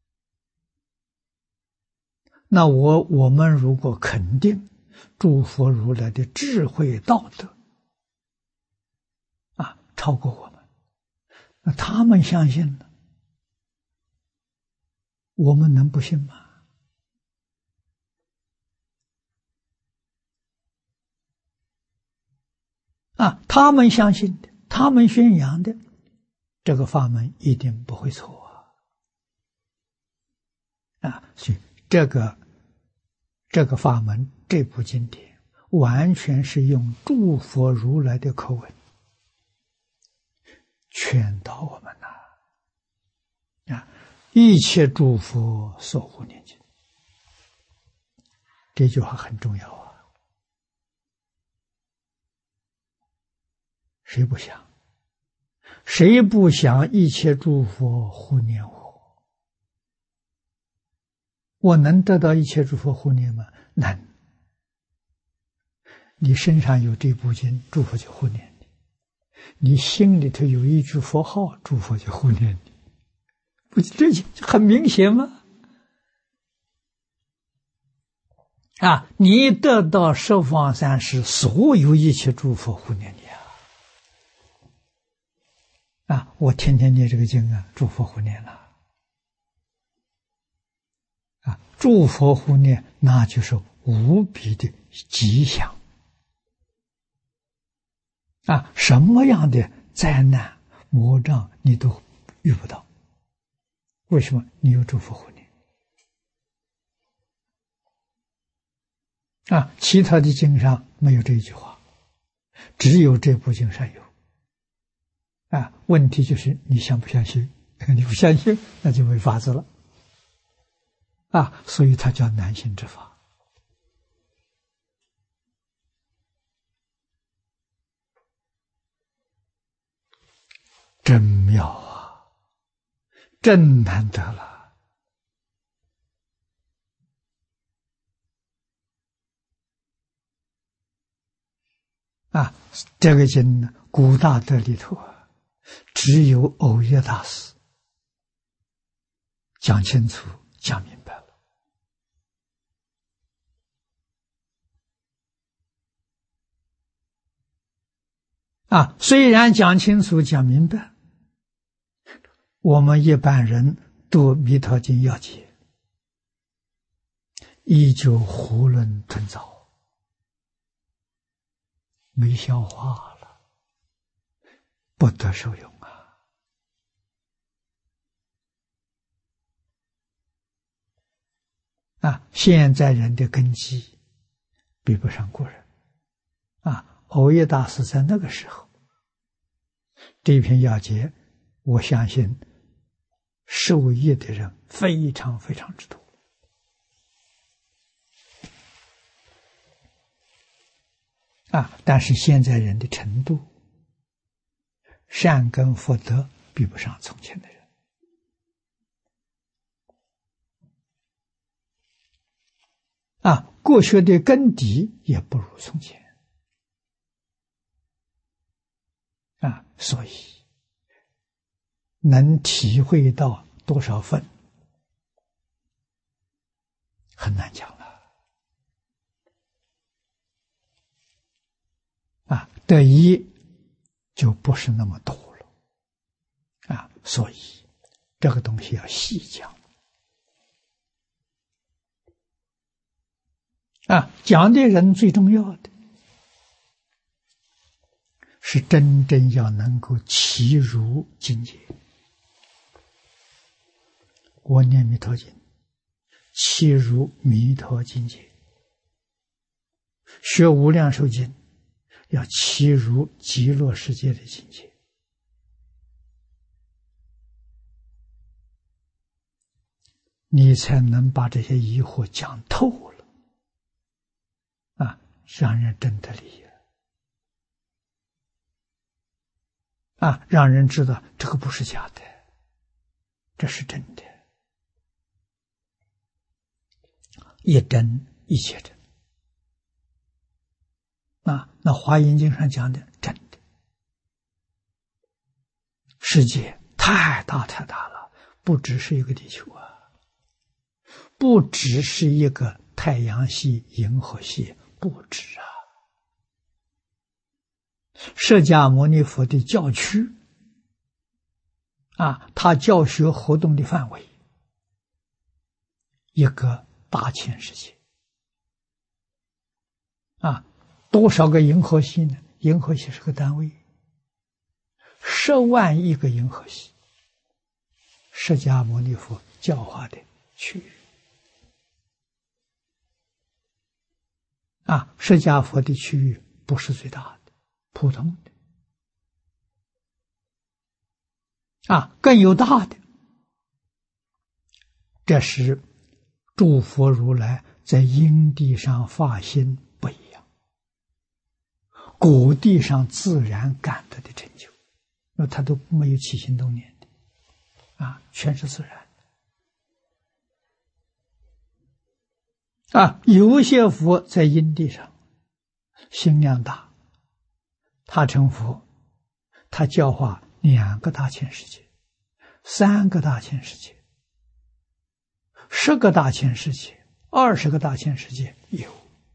Speaker 1: 那我我们如果肯定诸佛如来的智慧道德啊超过我们，那他们相信呢，我们能不信吗？啊，他们相信的，他们宣扬的，这个法门一定不会错啊！啊，所以这个这个法门，这部经典，完全是用诸佛如来的口吻劝导我们呐！啊，一切诸佛所护念经，这句话很重要啊！谁不想？谁不想一切诸佛护念我？我能得到一切诸佛护念吗？能。你身上有这部经，诸佛就护念你；你心里头有一句佛号，诸佛就护念你。不，这很明显吗？啊！你得到十方三世所有一切诸佛护念你啊！啊！我天天念这个经啊，诸佛护念了。啊，诸佛护念，那就是无比的吉祥。啊，什么样的灾难魔障你都遇不到。为什么？你有诸佛护念。啊，其他的经上没有这一句话，只有这部经上有。啊，问题就是你相不相信？你不相信，那就没法子了。啊，所以它叫难信之法。真妙啊，真难得了。啊，这个经呢，古大德里头啊，只有藕益大师讲清楚、讲明白了。啊，虽然讲清楚、讲明白，我们一般人读《弥陀经》要解，依旧囫囵吞枣，没消化了，不得受用啊！啊，现在人的根基比不上古人啊。藕益大师在那个时候，这篇要解我相信受益的人非常非常之多。啊！但是现在人的程度，善根福德比不上从前的人。啊，国学的根底也不如从前。啊，所以能体会到多少分，很难讲了。啊，得一就不是那么多了。啊，所以这个东西要细讲。啊，讲的人最重要的是真正要能够契入境界。我念弥陀经，契入弥陀境界；学无量寿经，要契入极乐世界的境界。你才能把这些疑惑讲透了，啊，让人真的理解，啊，让人知道这个不是假的，这是真的，一真一切真。啊，那华严经上讲的真的，世界太大太大了，不只是一个地球啊，不只是一个太阳系、银河系，不止啊。释迦牟尼佛的教区啊，他教学活动的范围，一个大千世界啊。多少个银河系呢？银河系是个单位，十万亿个银河系，释迦牟尼佛教化的区域啊，释迦佛的区域不是最大的，普通的啊，更有大的。这是诸佛如来在因地上发心不一样，果地上自然感得的成就，因为他都没有起心动念的啊，全是自然啊。有些佛在因地上心量大，他成佛，他教化两个大千世界，三个大千世界，十个大千世界，二十个大千世界，有，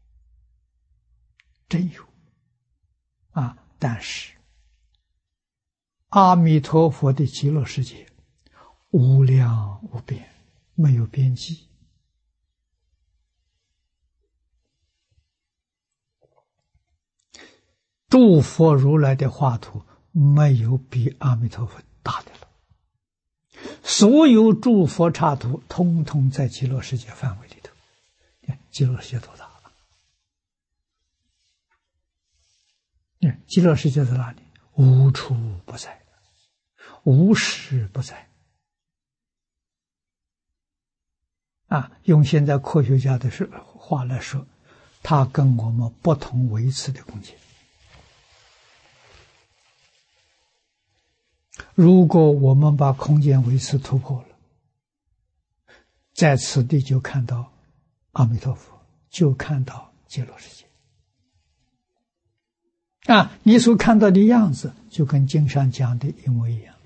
Speaker 1: 真有啊！但是阿弥陀佛的极乐世界无量无边，没有边际。诸佛如来的画图没有比阿弥陀佛大的了，所有诸佛刹土通通在极乐世界范围里头。极乐世界多大了？极乐世界在哪里？无处不在，无时不在啊！用现在科学家的话来说，它跟我们不同维次的空间。如果我们把空间维次突破了，在此地就看到阿弥陀佛，就看到极乐世界啊！你所看到的样子就跟经上讲的一模一样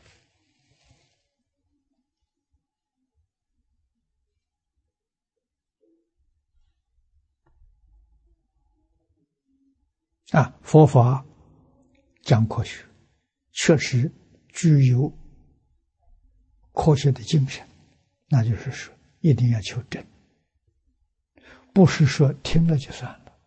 Speaker 1: 啊！佛法讲科学，确实具有科学的精神，那就是说一定要求真，不是说听了就算了，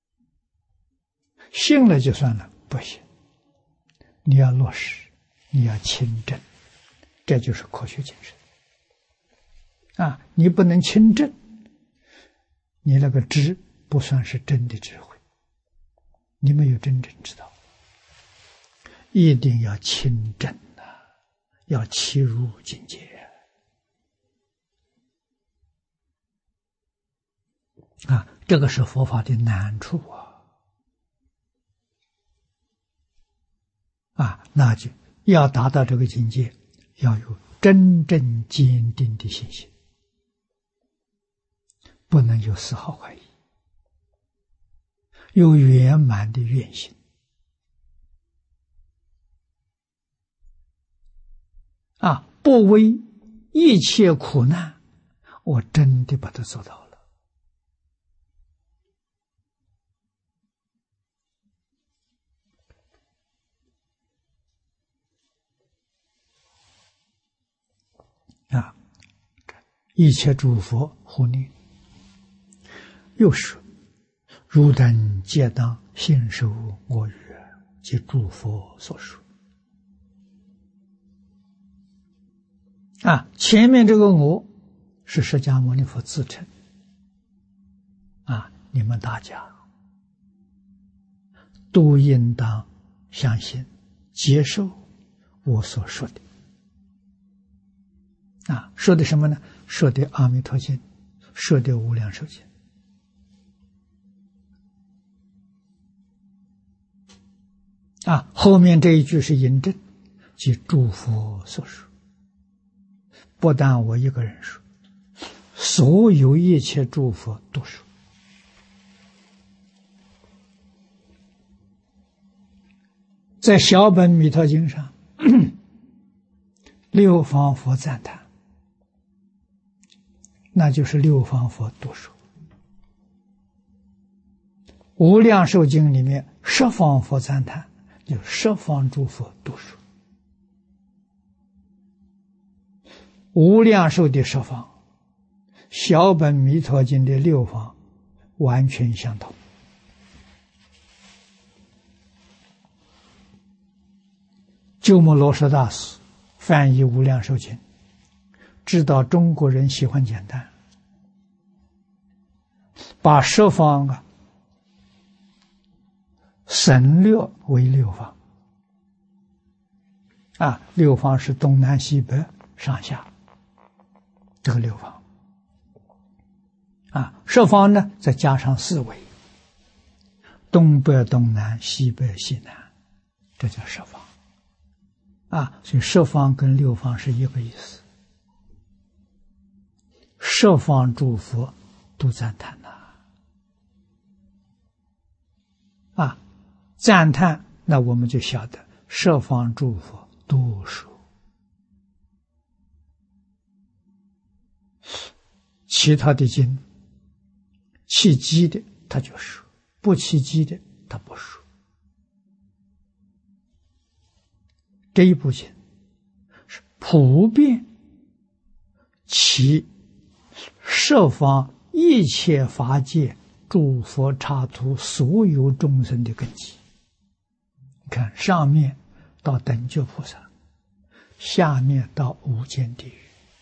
Speaker 1: 信了就算了，不行，你要落实，你要亲证，这就是科学精神啊！你不能亲证，你那个知不算是真的智慧，你没有真正知道，一定要亲证啊， 要契入境界啊，这个是佛法的难处啊！啊，那就要达到这个境界，要有真正坚定的信心，不能有丝毫怀疑，有圆满的愿心啊，不为一切苦难，我真的把它做到了。啊！一切诸佛护念，又说：“汝等皆当信受我语，即诸佛所说。”啊，前面这个我是释迦牟尼佛自称。啊，你们大家都应当相信、接受我所说的。啊，说的什么呢？说的《阿弥陀经》，说的《无量寿经》。啊，后面这一句是引证，即诸佛所说。不但我一个人说，所有一切诸佛都说。在小本弥陀经上，六方佛赞叹。那就是六方佛都说。无量寿经里面十方佛赞叹，就十方诸佛都说。无量寿的十方，小本弥陀经的六方完全相同。鸠摩罗什大师翻译无量寿经，知道中国人喜欢简单，把十方啊省略为六方。啊，六方是东南西北上下，这个六方。啊，十方呢再加上四维，东北、东南、西北、西南，这叫十方。啊，所以十方跟六方是一个意思。十方诸佛都赞叹呐，啊，赞叹，那我们就晓得十方诸佛都说。其他的经，契机的他就说，不契机的他不说。这一部经是普遍其十方一切法界诸佛刹土所有众生的根基。你看，上面到等觉菩萨，下面到无间地狱，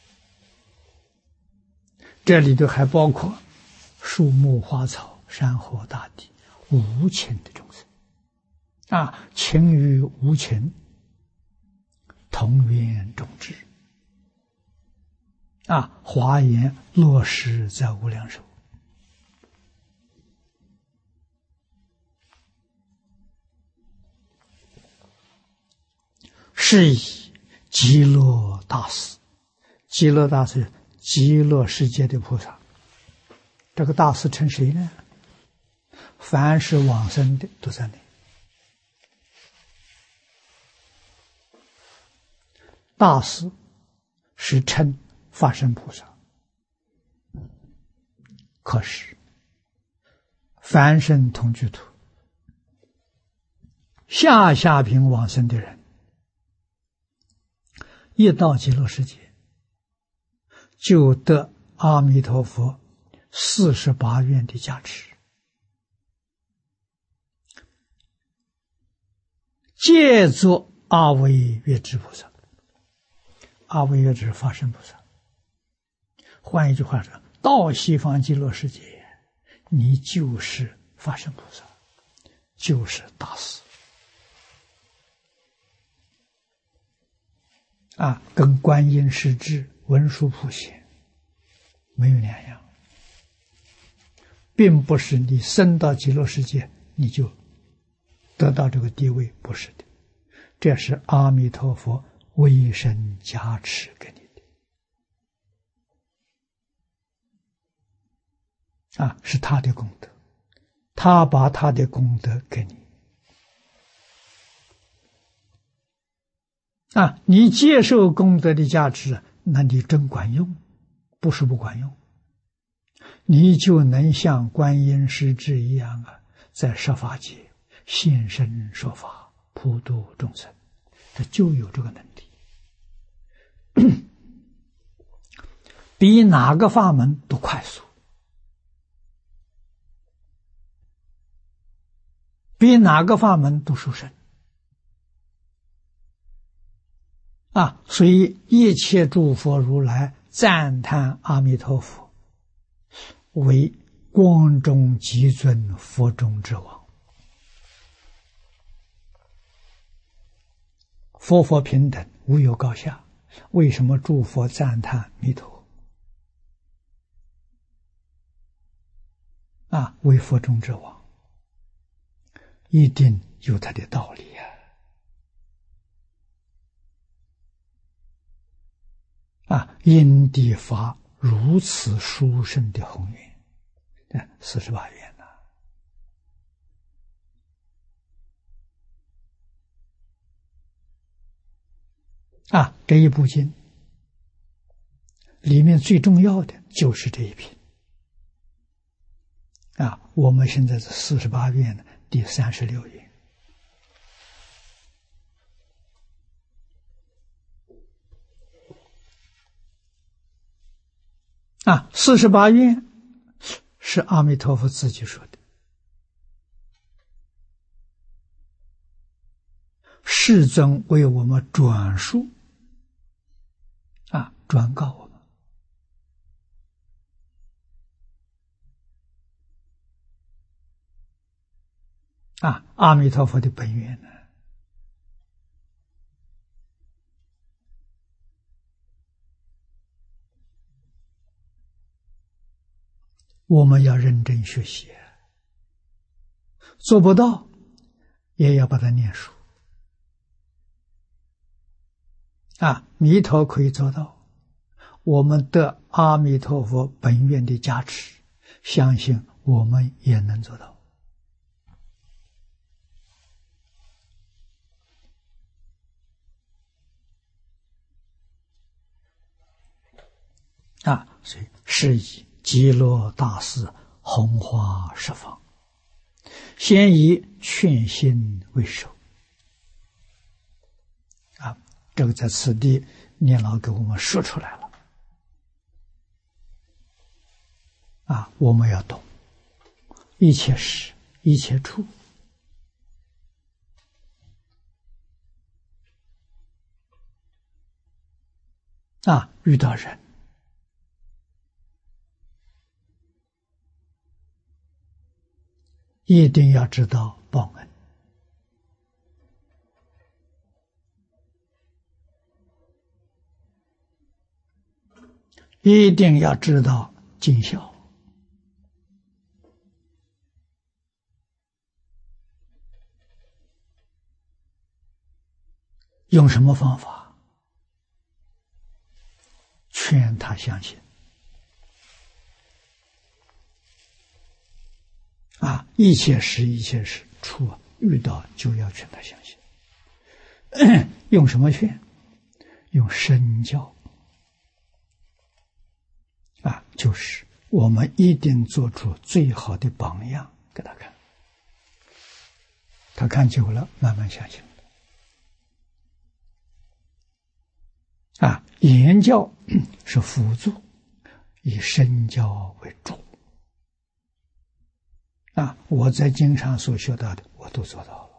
Speaker 1: 这里头还包括树木花草、山河大地无情的众生啊，情与无情同源种质啊，华严落实在无量寿。是以极乐大师，极乐大师，极乐世界的菩萨。这个大师称谁呢？凡是往生的都在内。大师是称法身菩萨，可是凡圣同居土下下品往生的人，一到极乐世界，就得阿弥陀佛四十八愿的加持，借作阿惟越致菩萨。阿惟越致法身菩萨。换一句话说，到西方极乐世界，你就是法身菩萨，就是大师。 啊，跟观音师智、文殊普贤没有两样，并不是你升到极乐世界你就得到这个地位，不是的，这是阿弥陀佛威神加持给你的，啊，是他的功德，他把他的功德给你，啊，你接受功德的加持，那你真管用，不是不管用，你就能像观音师智一样啊，在十法界现身说法，普度众生，他就有这个能力，比哪个法门都快速，比哪个法门都殊胜啊！所以一切诸佛如来赞叹阿弥陀佛为光中极尊，佛中之王。佛佛平等，无有高下。为什么诸佛赞叹弥陀啊？为佛中之王，一定有他的道理呀！啊，因地发如此殊胜的宏愿，四十八愿呐！啊，这一部经里面最重要的就是这一品。啊，我们现在是四十八愿的第三十六愿。啊，四十八愿是阿弥陀佛自己说的，世尊为我们转述，啊，转告我们。啊，阿弥陀佛的本愿呢？我们要认真学习，做不到也要把它念熟。啊，弥陀可以做到，我们得阿弥陀佛本愿的加持，相信我们也能做到。啊，所以是以极乐大士弘化十方，先以劝心为首。啊，这个在此地念老给我们说出来了。啊，我们要懂，一切时一切处，啊，遇到人一定要知道报恩，一定要知道尽孝。用什么方法？劝他相信。啊，一切时一切时处遇到就要劝他相信。用什么劝？用身教。啊，就是我们一定做出最好的榜样给他看，他看久了慢慢相信。啊，言教是辅助，以身教为主。啊，我在经上所学到的，我都做到了。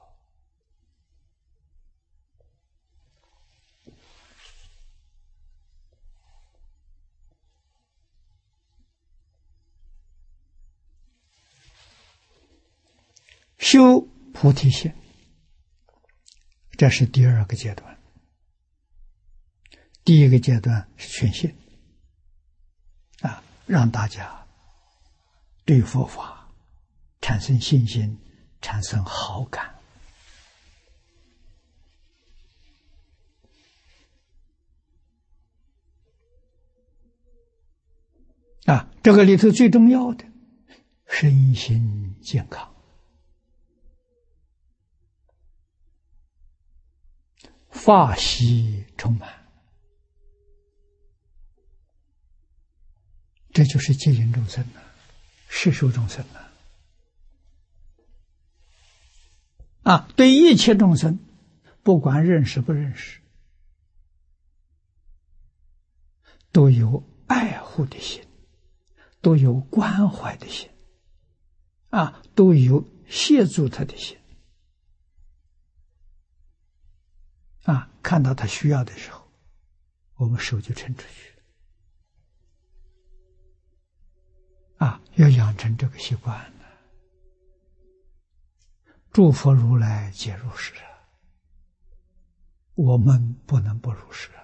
Speaker 1: 修菩提心，这是第二个阶段。 第一个阶段是劝信啊，让大家对佛法产生信心，产生好感。啊，这个里头最重要的，身心健康，法喜充满，这就是接引众生了，世俗众生了。啊，对一切众生，不管认识不认识，都有爱护的心，都有关怀的心，啊，都有协助他的心，啊，看到他需要的时候，我们手就伸出去，啊，要养成这个习惯了。诸佛如来皆如是，我们不能不如是。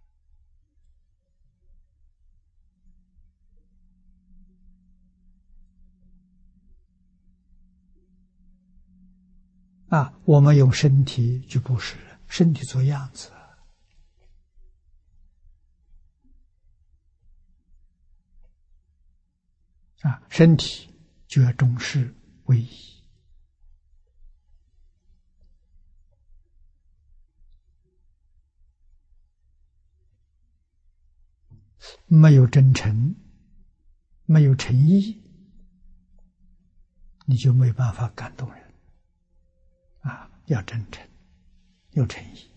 Speaker 1: 啊，我们用身体去布施，身体做样子，啊，身体就要重视威仪，没有真诚，没有诚意，你就没办法感动人。啊，要真诚，有诚意。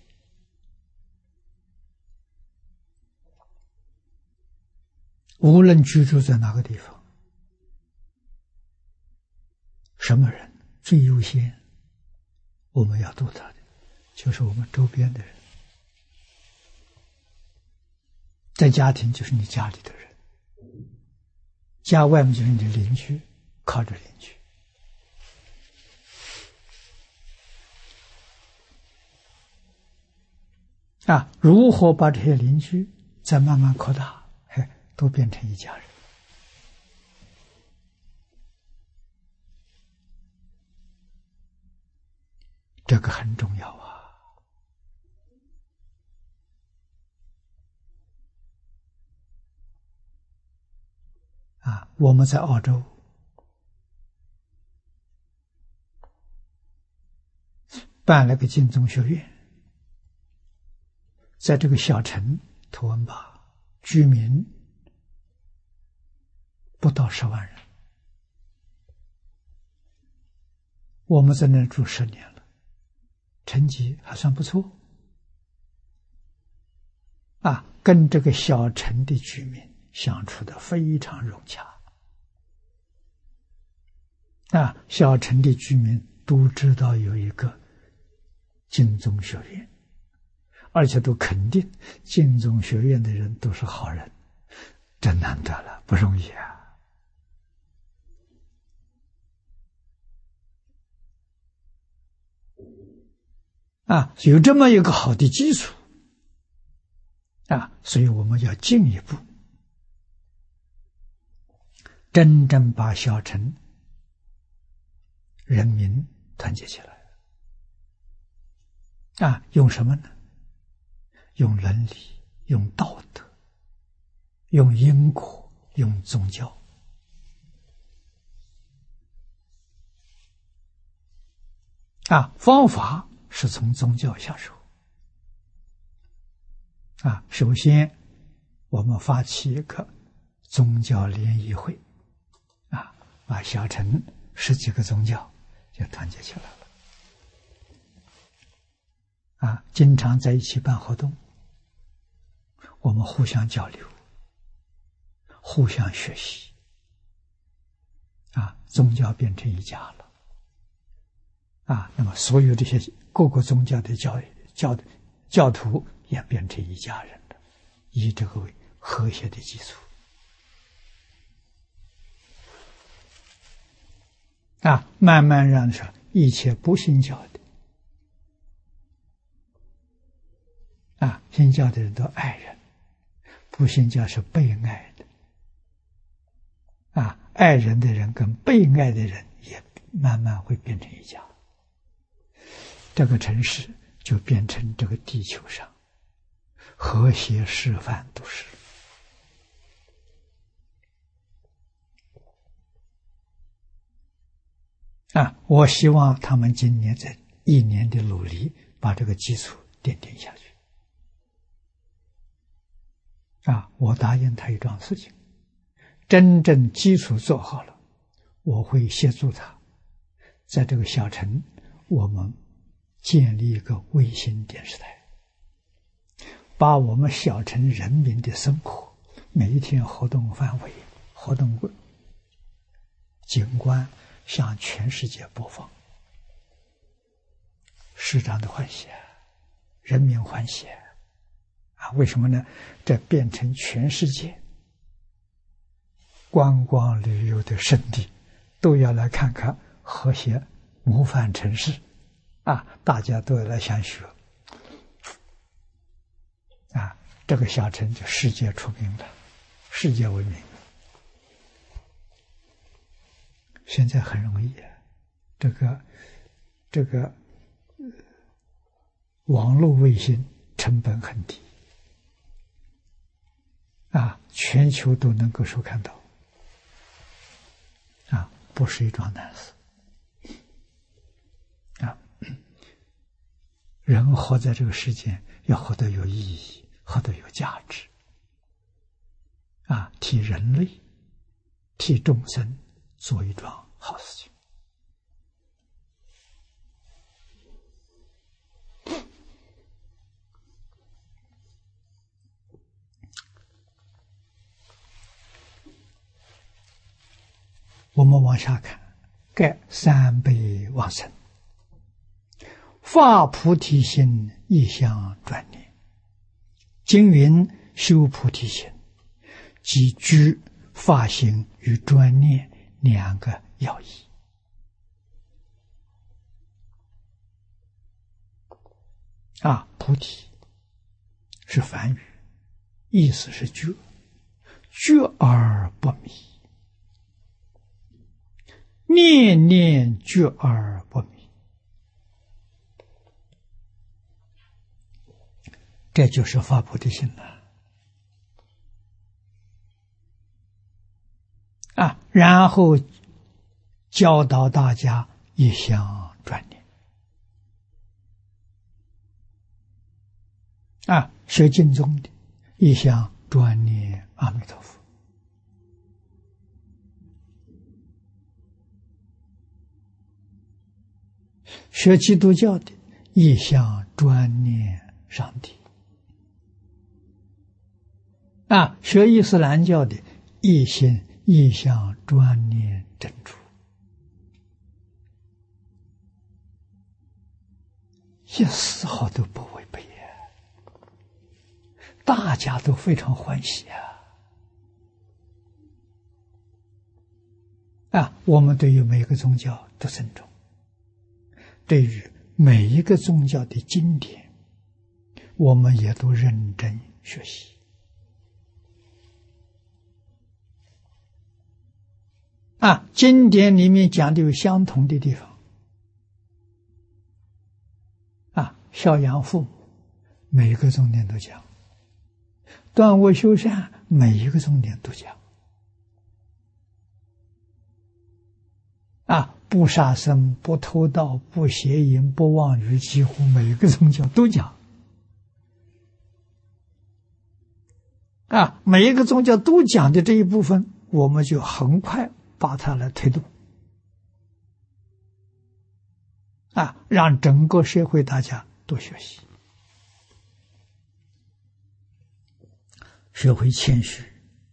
Speaker 1: 无论居住在哪个地方，什么人最优先，我们要度他的，就是我们周边的人。在家庭就是你家里的人，家外面就是你的邻居，靠着邻居。啊，如何把这些邻居再慢慢扩大，哎，都变成一家人。这个很重要啊！啊，我们在澳洲办了个净宗学院。在这个小城图文巴，居民不到十万人，我们在那住十年了，成绩还算不错。啊，跟这个小城的居民相处的非常融洽。啊，小城的居民都知道有一个净宗学院。而且都肯定净宗学院的人都是好人，真难得了，不容易啊！啊，有这么一个好的基础啊，所以我们要进一步真正把小城人民团结起来啊，用什么呢？用伦理，用道德，用因果，用宗教。啊，方法是从宗教下手。啊，首先我们发起一个宗教联谊会，啊，把小城十几个宗教就团结起来了。啊，经常在一起办活动，我们互相交流，互相学习，啊，宗教变成一家了。啊，那么所有这些各个宗教的教教教徒也变成一家人了，以这个为和谐的基础。啊，慢慢让说一切不信教的啊，信教的人都爱人，不信教是被爱的。啊，爱人的人跟被爱的人也慢慢会变成一家，这个城市就变成这个地球上和谐示范都市。啊，我希望他们今年在一年的努力，把这个基础奠定下去。啊，我答应他一桩事情，真正基础做好了，我会协助他，在这个小城，我们建立一个卫星电视台，把我们小城人民的生活，每一天活动范围、活动景观向全世界播放，市长的欢喜，人民欢喜啊！为什么呢？这变成全世界观光旅游的胜地，都要来看看和谐模范城市啊！大家都要来想学啊！这个小城就世界出名了，世界闻名。现在很容易啊，这个这个、呃、网络卫星成本很低啊，全球都能够收看到啊，不是一桩难事啊。人活在这个世间，要活得有意义，活得有价值啊，替人类、替众生做一桩好事情。我们往下看，盖三辈往生，发菩提心，一向专念。经云修菩提心，即居发心与专念两个要义。啊，菩提是梵语，意思是觉，觉而不迷，念念觉而不迷，这就是发菩提心了。啊，然后教导大家一向专念。啊，学经中的一向专念阿弥陀佛。学基督教的一向专念上帝。啊，学伊斯兰教的一心一向专念真主。一丝毫都不违背呀，大家都非常欢喜啊！啊，我们对于每个宗教都尊重，对于每一个宗教的经典，我们也都认真学习。啊，经典里面讲的有相同的地方。啊，孝养父母，每一个重点都讲；断恶修善，每一个重点都讲。啊，不杀生，不偷盗，不邪淫，不妄语，几乎每一个宗教都讲。啊，每一个宗教都讲的这一部分，我们就很快把它来推动。啊，让整个社会大家多学习，学会谦虚，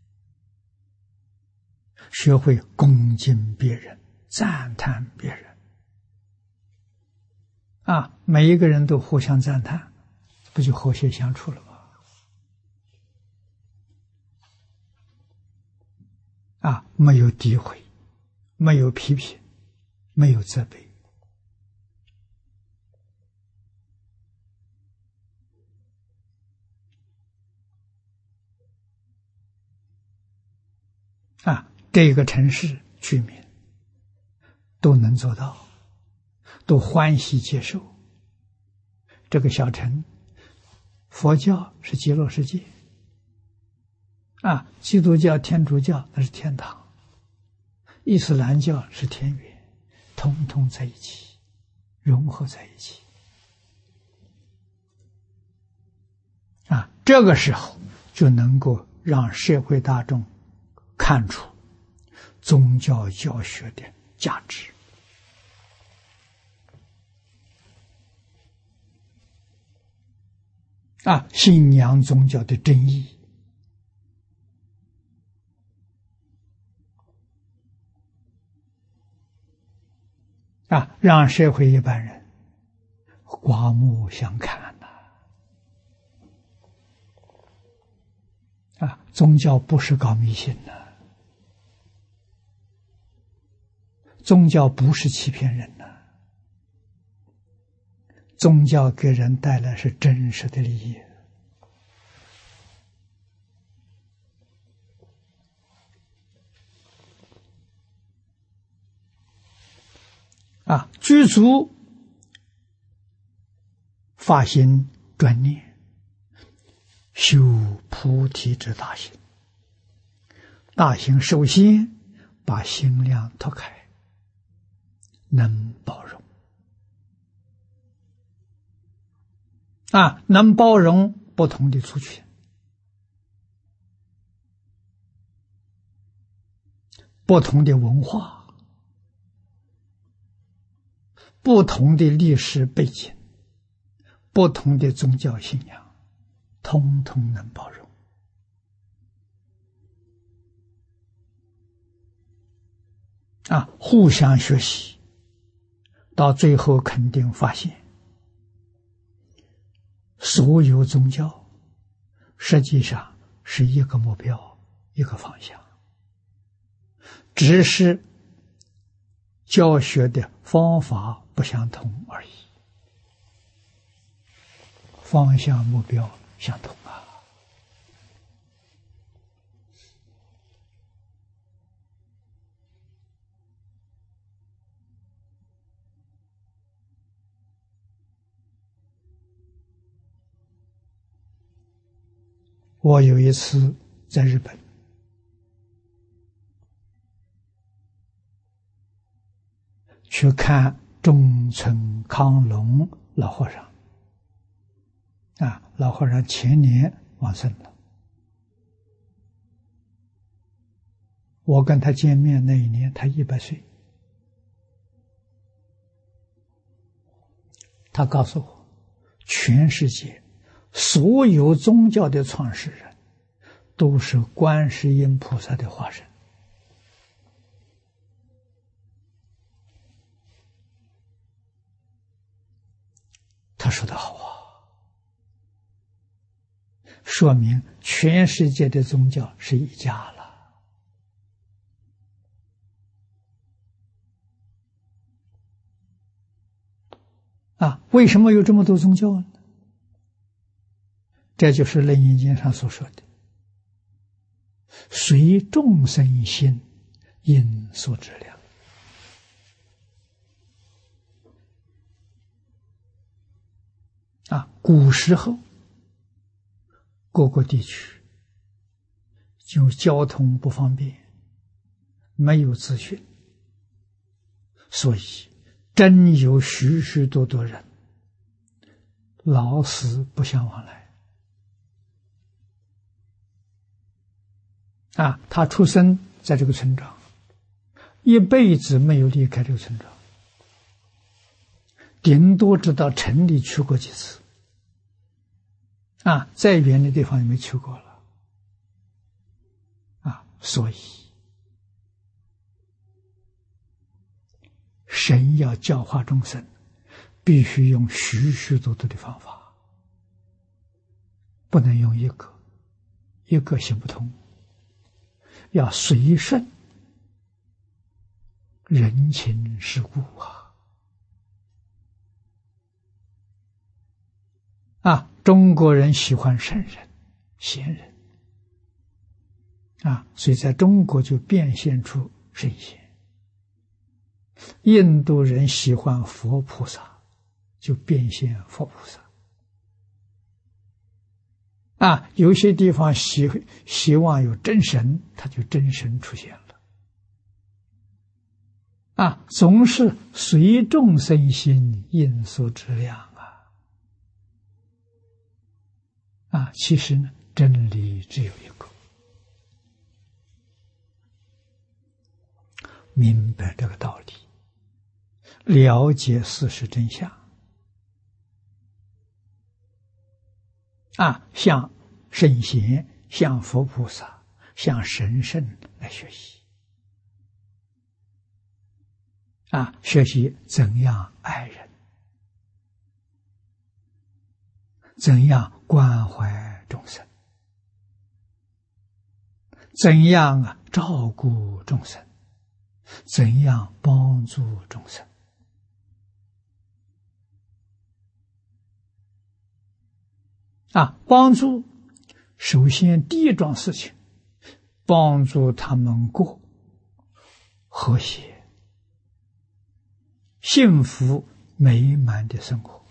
Speaker 1: 学会恭敬别人，赞叹别人。啊，每一个人都互相赞叹，不就和谐相处了吗？啊，没有诋毁，没有批评，没有责备。 啊，这个城市居民都能做到，都欢喜接受。这个小城，佛教是极乐世界，啊，基督教、天主教那是天堂，伊斯兰教是天园，统统在一起，融合在一起。啊，这个时候就能够让社会大众看出宗教教学的价值。啊，信仰宗教的真义。啊，让社会一般人刮目相看呐！啊，宗教不是搞迷信的，宗教不是欺骗人的，宗教给人带来是真实的利益。啊，具足发心专念，修菩提之大行。大行首先把心量拓开，能包容。啊，能包容不同的族群，不同的文化，不同的历史背景，不同的宗教信仰，通通能包容。啊，互相学习，到最后肯定发现，所有宗教实际上是一个目标，一个方向，只是教学的方法不相同而已，方向目标相同啊。我有一次在日本，去看中村康隆老和尚。啊，老和尚前年往生了。我跟他见面那一年，他一百岁。他告诉我，全世界所有宗教的创始人都是观世音菩萨的化身。他说得好啊，说明全世界的宗教是一家了。啊，为什么有这么多宗教呢？这就是《楞严经》上所说的随众生心，因所知量。啊，古时候各个地区就交通不方便，没有资讯，所以真有许许多多人老死不相往来。啊，他出生在这个村庄，一辈子没有离开这个村庄，顶多知道城里去过几次，啊，再远的地方也没去过了。啊，所以神要教化众生，必须用许许多多的方法，不能用一个，一个行不通，要随顺人情世故啊！啊，中国人喜欢圣人、贤人， 啊，所以在中国就变现出圣贤。印度人喜欢佛菩萨，就变现佛菩萨。啊，有些地方希希望有真神，他就真神出现了。啊，总是随众生心，应所知量啊。啊，其实呢，真理只有一个。明白这个道理，了解事实真相，啊，向圣贤、向佛菩萨、向神圣来学习，啊，学习怎样爱人，怎样关怀众生，怎样啊照顾众生，怎样帮助众生。啊，帮助首先第一桩事情，帮助他们过和谐、幸福美满的生活。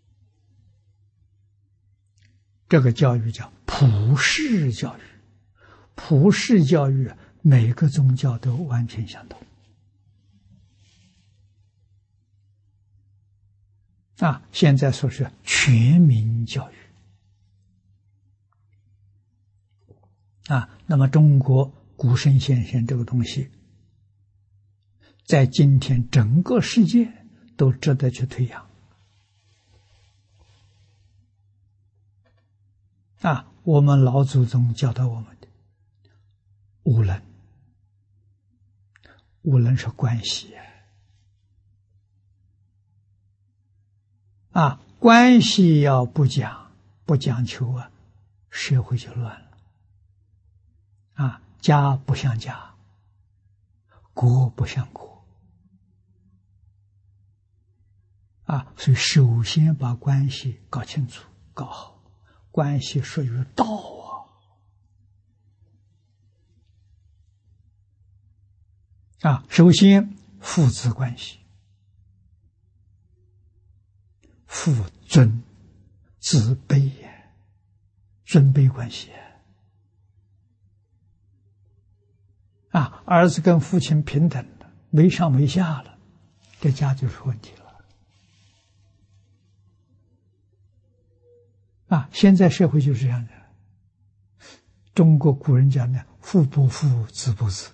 Speaker 1: 这个教育叫普世教育，普世教育每个宗教都完全相同。啊，现在说是全民教育。啊，那么中国古圣先贤这个东西，在今天整个世界都值得去推扬。啊，我们老祖宗教导我们的无能，无能是关系啊，啊，关系要不讲不讲求啊，社会就乱了。啊，家不像家，国不像国。啊，所以首先把关系搞清楚、搞好，关系属于道啊。啊，首先父子关系，父尊子卑，尊卑关系。啊，儿子跟父亲平等的，没上没下了，这家就出问题了。啊，现在社会就是这样的。中国古人讲的“父不父，子不子”，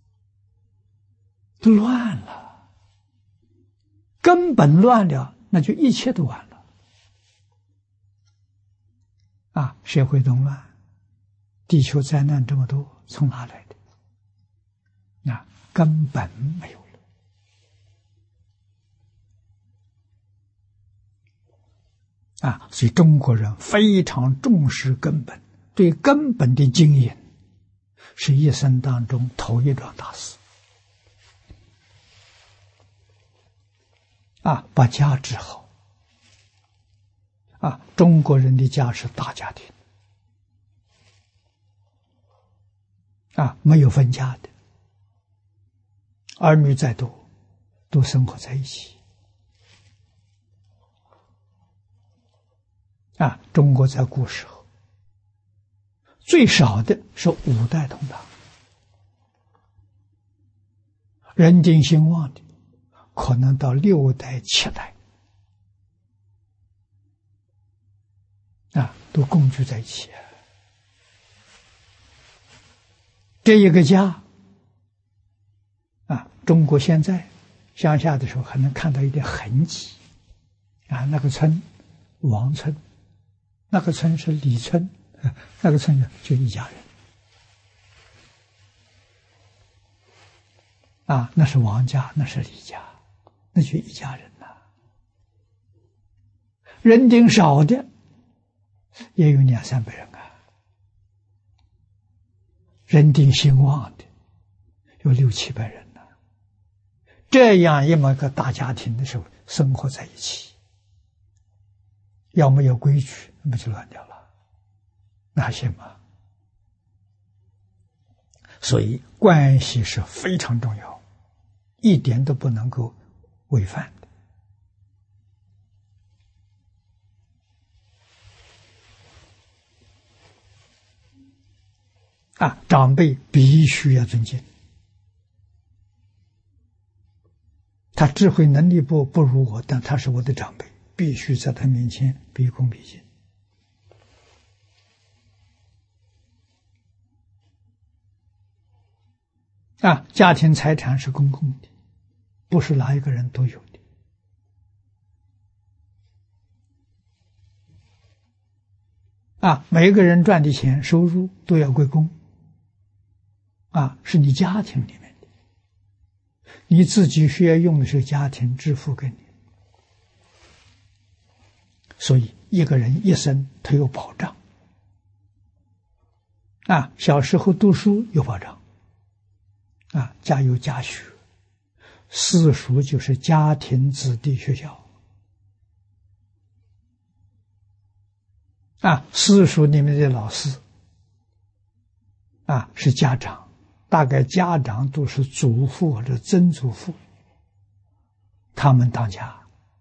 Speaker 1: 都乱了，根本乱了，那就一切都完了。啊，社会动乱，地球灾难这么多，从哪来的？那根本没有了。啊，所以中国人非常重视根本，对根本的经营是一生当中头一桩大事。啊，把家治好。啊，中国人的家是大家庭。啊，没有分家的。儿女再多，都生活在一起。啊，中国在古时候最少的是五代同堂，人丁兴旺的可能到六代七代，啊，都共居在一起。这一个家。啊，中国现在乡下的时候还能看到一点痕迹，啊，那个村王村，那个村是李村，那个村就一家人，啊，那是王家，那是李家，那就一家人呐。人丁少的也有两三百人啊，人丁兴旺的有六七百人。这样一么个大家庭的时候，生活在一起，要没有规矩，那不就乱掉了？那行吗？ 所以关系是非常重要，一点都不能够违反的。啊，长辈必须要尊敬。他智慧能力不不如我，但他是我的长辈，必须在他面前毕恭毕敬。啊，家庭财产是公共的，不是哪一个人都有的。啊，每个人赚的钱收入都要归公。啊，是你家庭里面的，你自己需要用的是家庭支付给你。所以一个人一生他有保障。啊，小时候读书有保障。啊，家有家学，私塾就是家庭子弟学校。啊，私塾里面的老师，啊，是家长，大概家长都是祖父或者曾祖父，他们当家。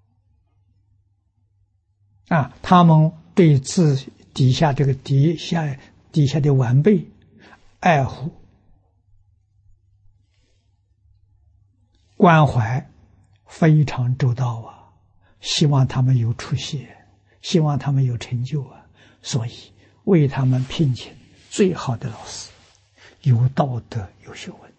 Speaker 1: 啊，他们对自底下这个底下底下的晚辈爱护。关怀非常周到啊，希望他们有出息，希望他们有成就啊，所以为他们聘请最好的老师，有道德有学问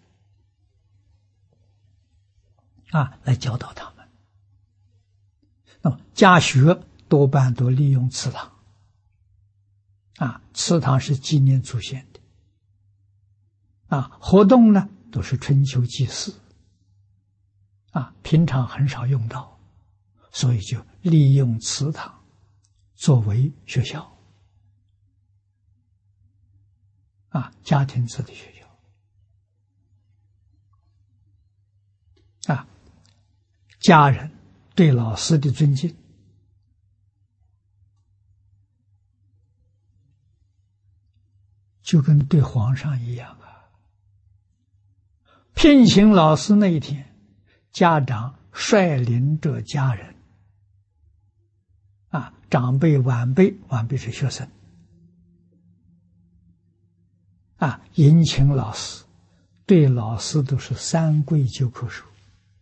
Speaker 1: 啊，来教导他们。那么家学多半都利用祠堂啊，祠堂是纪念祖先的啊，活动呢都是春秋祭祀。啊，平常很少用到，所以就利用祠堂作为学校。啊，家庭子弟学校。啊，家人对老师的尊敬，就跟对皇上一样啊。聘请老师那一天，家长率领着家人，啊，长辈、晚辈，晚辈是学生，啊，迎请老师，对老师都是三跪九叩首，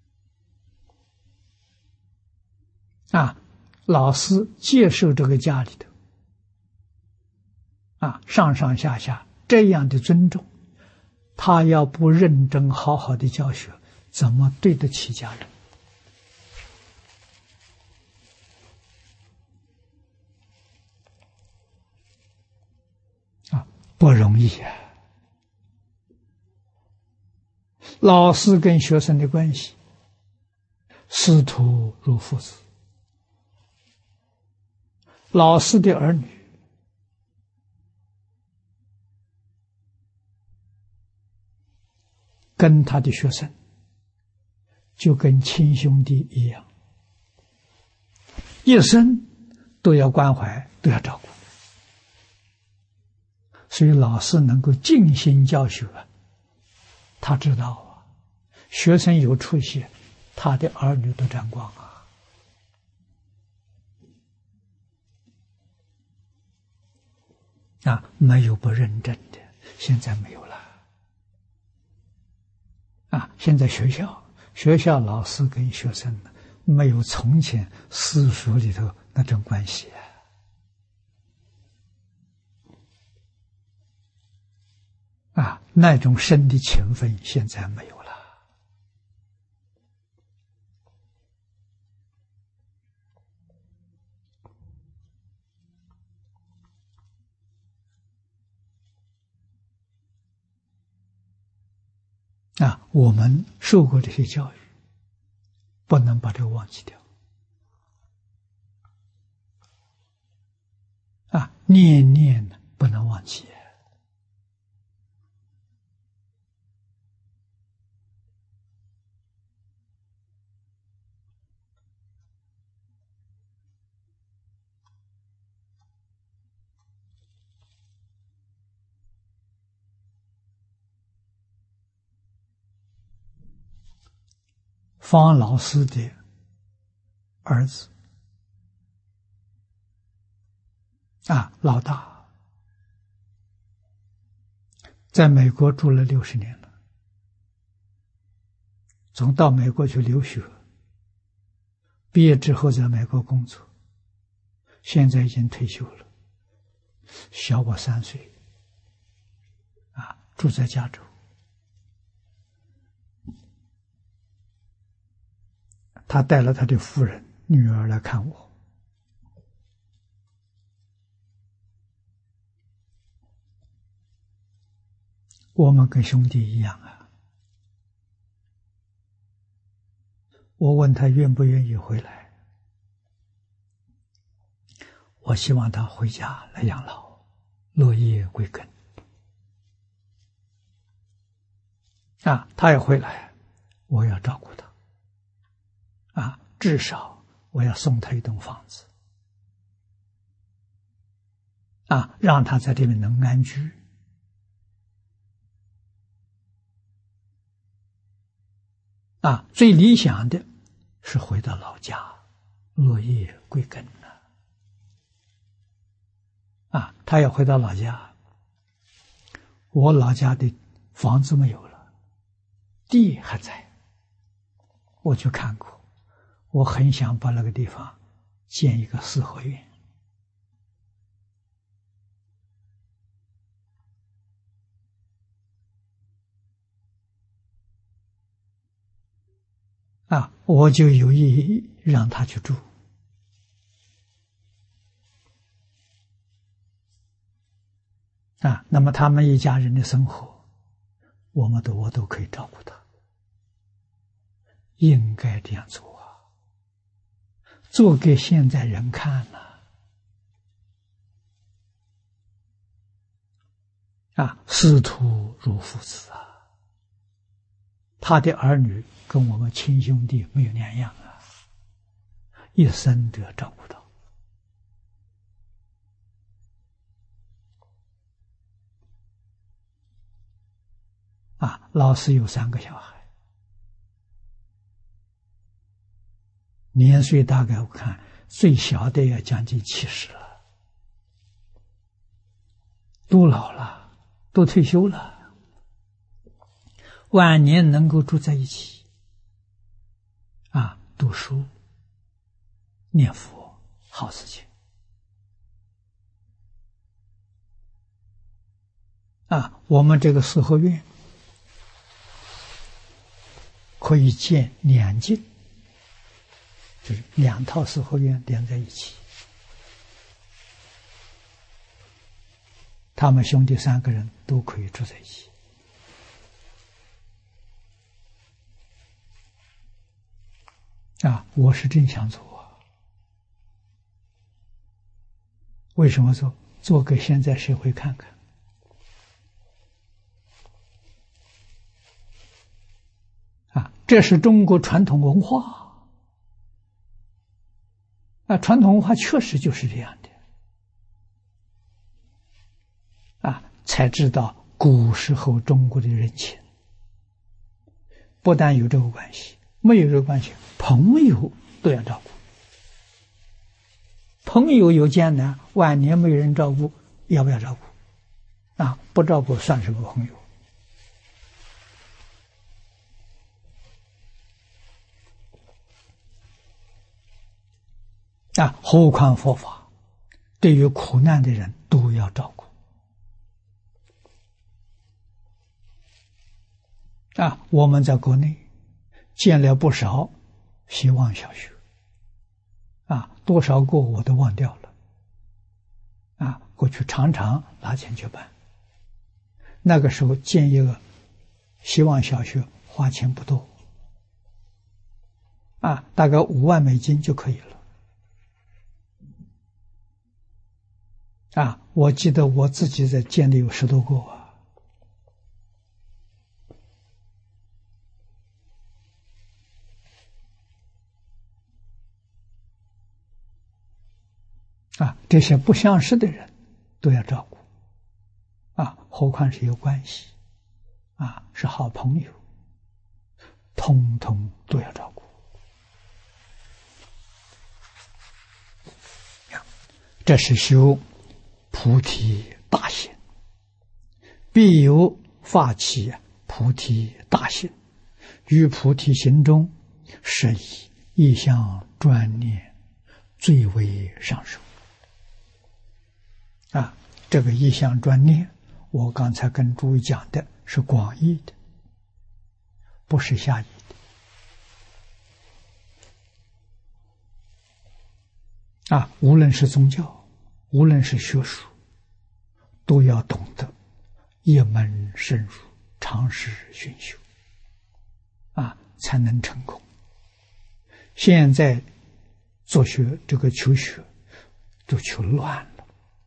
Speaker 1: 啊，老师接受这个家里头，啊，上上下下这样的尊重，他要不认真好好的教学，怎么对得起家人？啊，不容易啊！老师跟学生的关系，师徒如父子。老师的儿女跟他的学生就跟亲兄弟一样，一生都要关怀，都要照顾。所以老师能够尽心教学，他知道啊，学生有出息，他的儿女都沾光啊。啊，没有不认真的，现在没有了。啊，现在学校学校老师跟学生呢，没有从前私塾里头那种关系啊，啊，那种深的情分现在没有了。啊，我们受过这些教育，不能把这个忘记掉。啊，念念不能忘记。 方老师的儿子啊，老大在美国住了六十年了，从到美国去留学，毕业之后在美国工作，现在已经退休了，小我三岁，啊，住在加州。他带了他的夫人、女儿来看我。我们跟兄弟一样啊。我问他愿不愿意回来，我希望他回家来养老，落叶归根。啊，他要回来，我要照顾他。啊，至少我要送他一栋房子，啊，让他在这边能安居。啊，最理想的是回到老家，落叶归根了。啊，他要回到老家，我老家的房子没有了，地还在，我去看过。我很想把那个地方建一个四合院。啊，我就有意让他去住。啊，那么他们一家人的生活，我们都我都可以照顾他，应该这样做。做给现在人看呢、啊，啊，师徒如父子啊，他的儿女跟我们亲兄弟没有两样啊，一生都要照顾到。啊，老师有三个小孩，年岁大概我看最小的要将近七十了，都老了，都退休了，晚年能够住在一起，啊，读书、念佛，好事情。啊，我们这个四合院可以建两进。就是两套四合院连在一起，他们兄弟三个人都可以住在一起。啊，我是真想做啊！为什么做？做给现在社会看看。啊，这是中国传统文化。啊，传统文化确实就是这样的，啊，才知道古时候中国的人情，不但有这个关系，没有这个关系，朋友都要照顾。朋友有艰难，晚年没有人照顾，要不要照顾？啊，不照顾算什么朋友？啊，何况佛法，对于苦难的人都要照顾。啊，我们在国内建了不少希望小学，啊，多少个我都忘掉了。啊，过去常常拿钱去办。那个时候建一个希望小学花钱不多，啊，大概五万美金就可以了。啊，我记得我自己在建的有十多个啊。啊，这些不相识的人都要照顾，啊，何况是有关系，啊，是好朋友， 通通都要照顾。这是修菩提大行，必有发起菩提大行，于菩提行中，是以意象专念最为上首。啊，这个意象专念，我刚才跟诸位讲的是广义的，不是狭义的。啊，无论是宗教，无论是学术，都要懂得一门深入，常识熏修，啊，才能成功。现在做学这个求学，都求乱了。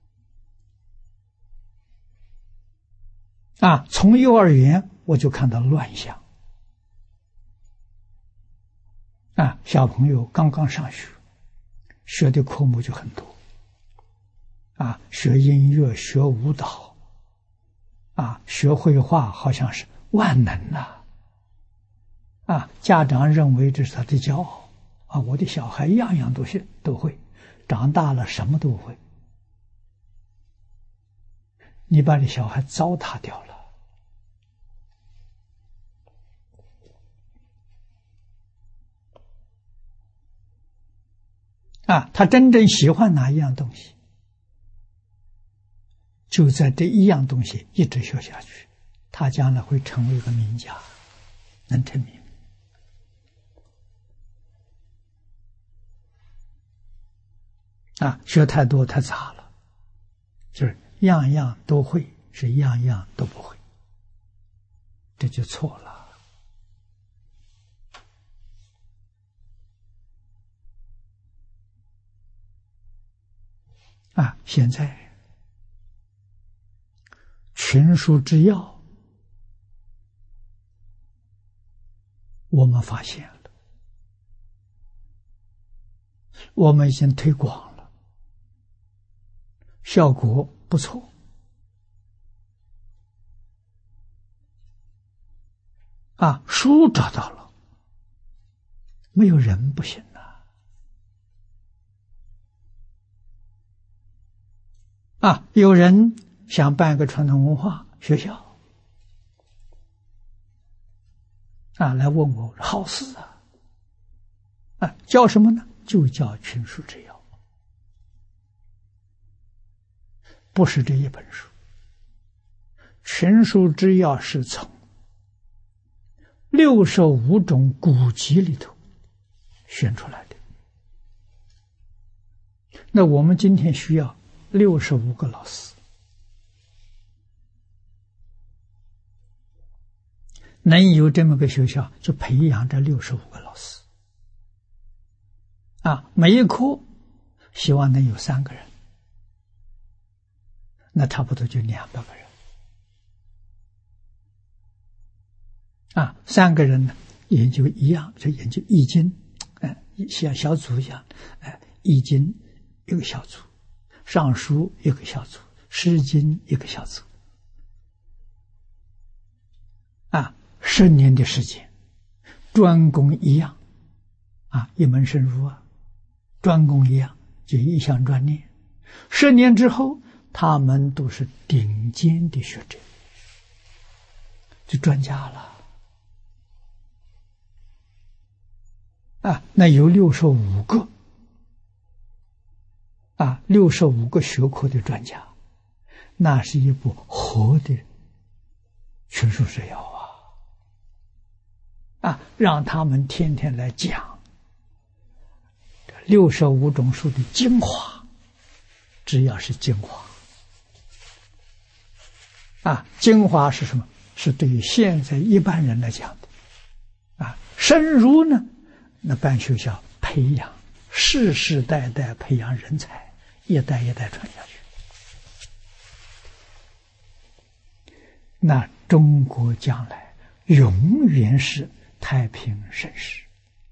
Speaker 1: 啊，从幼儿园我就看到乱象。啊，小朋友刚刚上学，学的科目就很多。啊，学音乐，学舞蹈，啊，学绘画，好像是万能呐。啊，家长认为这是他的骄傲。啊，我的小孩样样都是都会，长大了什么都会。你把你小孩糟蹋掉了。啊，他真正喜欢哪一样东西，就在这一样东西一直学下去，他将来会成为一个名家，能成名。啊，学太多太杂了，就是样样都会，是样样都不会，这就错了。啊，现在群书之要，我们发现了，我们已经推广了，效果不错。啊，书找到了，没有人不行啊。啊，有人想办个传统文化学校，啊，来问我，好事啊！啊，教什么呢？就叫群书之要，不是这一本书。群书之要是从六十五种古籍里头选出来的。那我们今天需要六十五个老师，能有这么个学校，就培养这六十五个老师。啊，每一科希望能有三个人，那差不多就两百个人。啊，三个人呢，研究一样，就研究易经，哎、呃，像小组一样，哎、呃，易经一个小组，尚书一个小组，诗经一个小组。啊，十年的时间，专攻一样，啊，一门深入啊，专攻一样，就一项专念。十年之后，他们都是顶尖的学者，就专家了。啊，那有六十五个，啊，六十五个学科的专家，那是一部活的群书之要啊！啊，让他们天天来讲六十五种书的精华，只要是精华。啊，精华是什么？是对于现在一般人来讲的。啊，深入呢？那办学校培养，世世代代培养人才，一代一代传下去。那中国将来永远是太平盛世，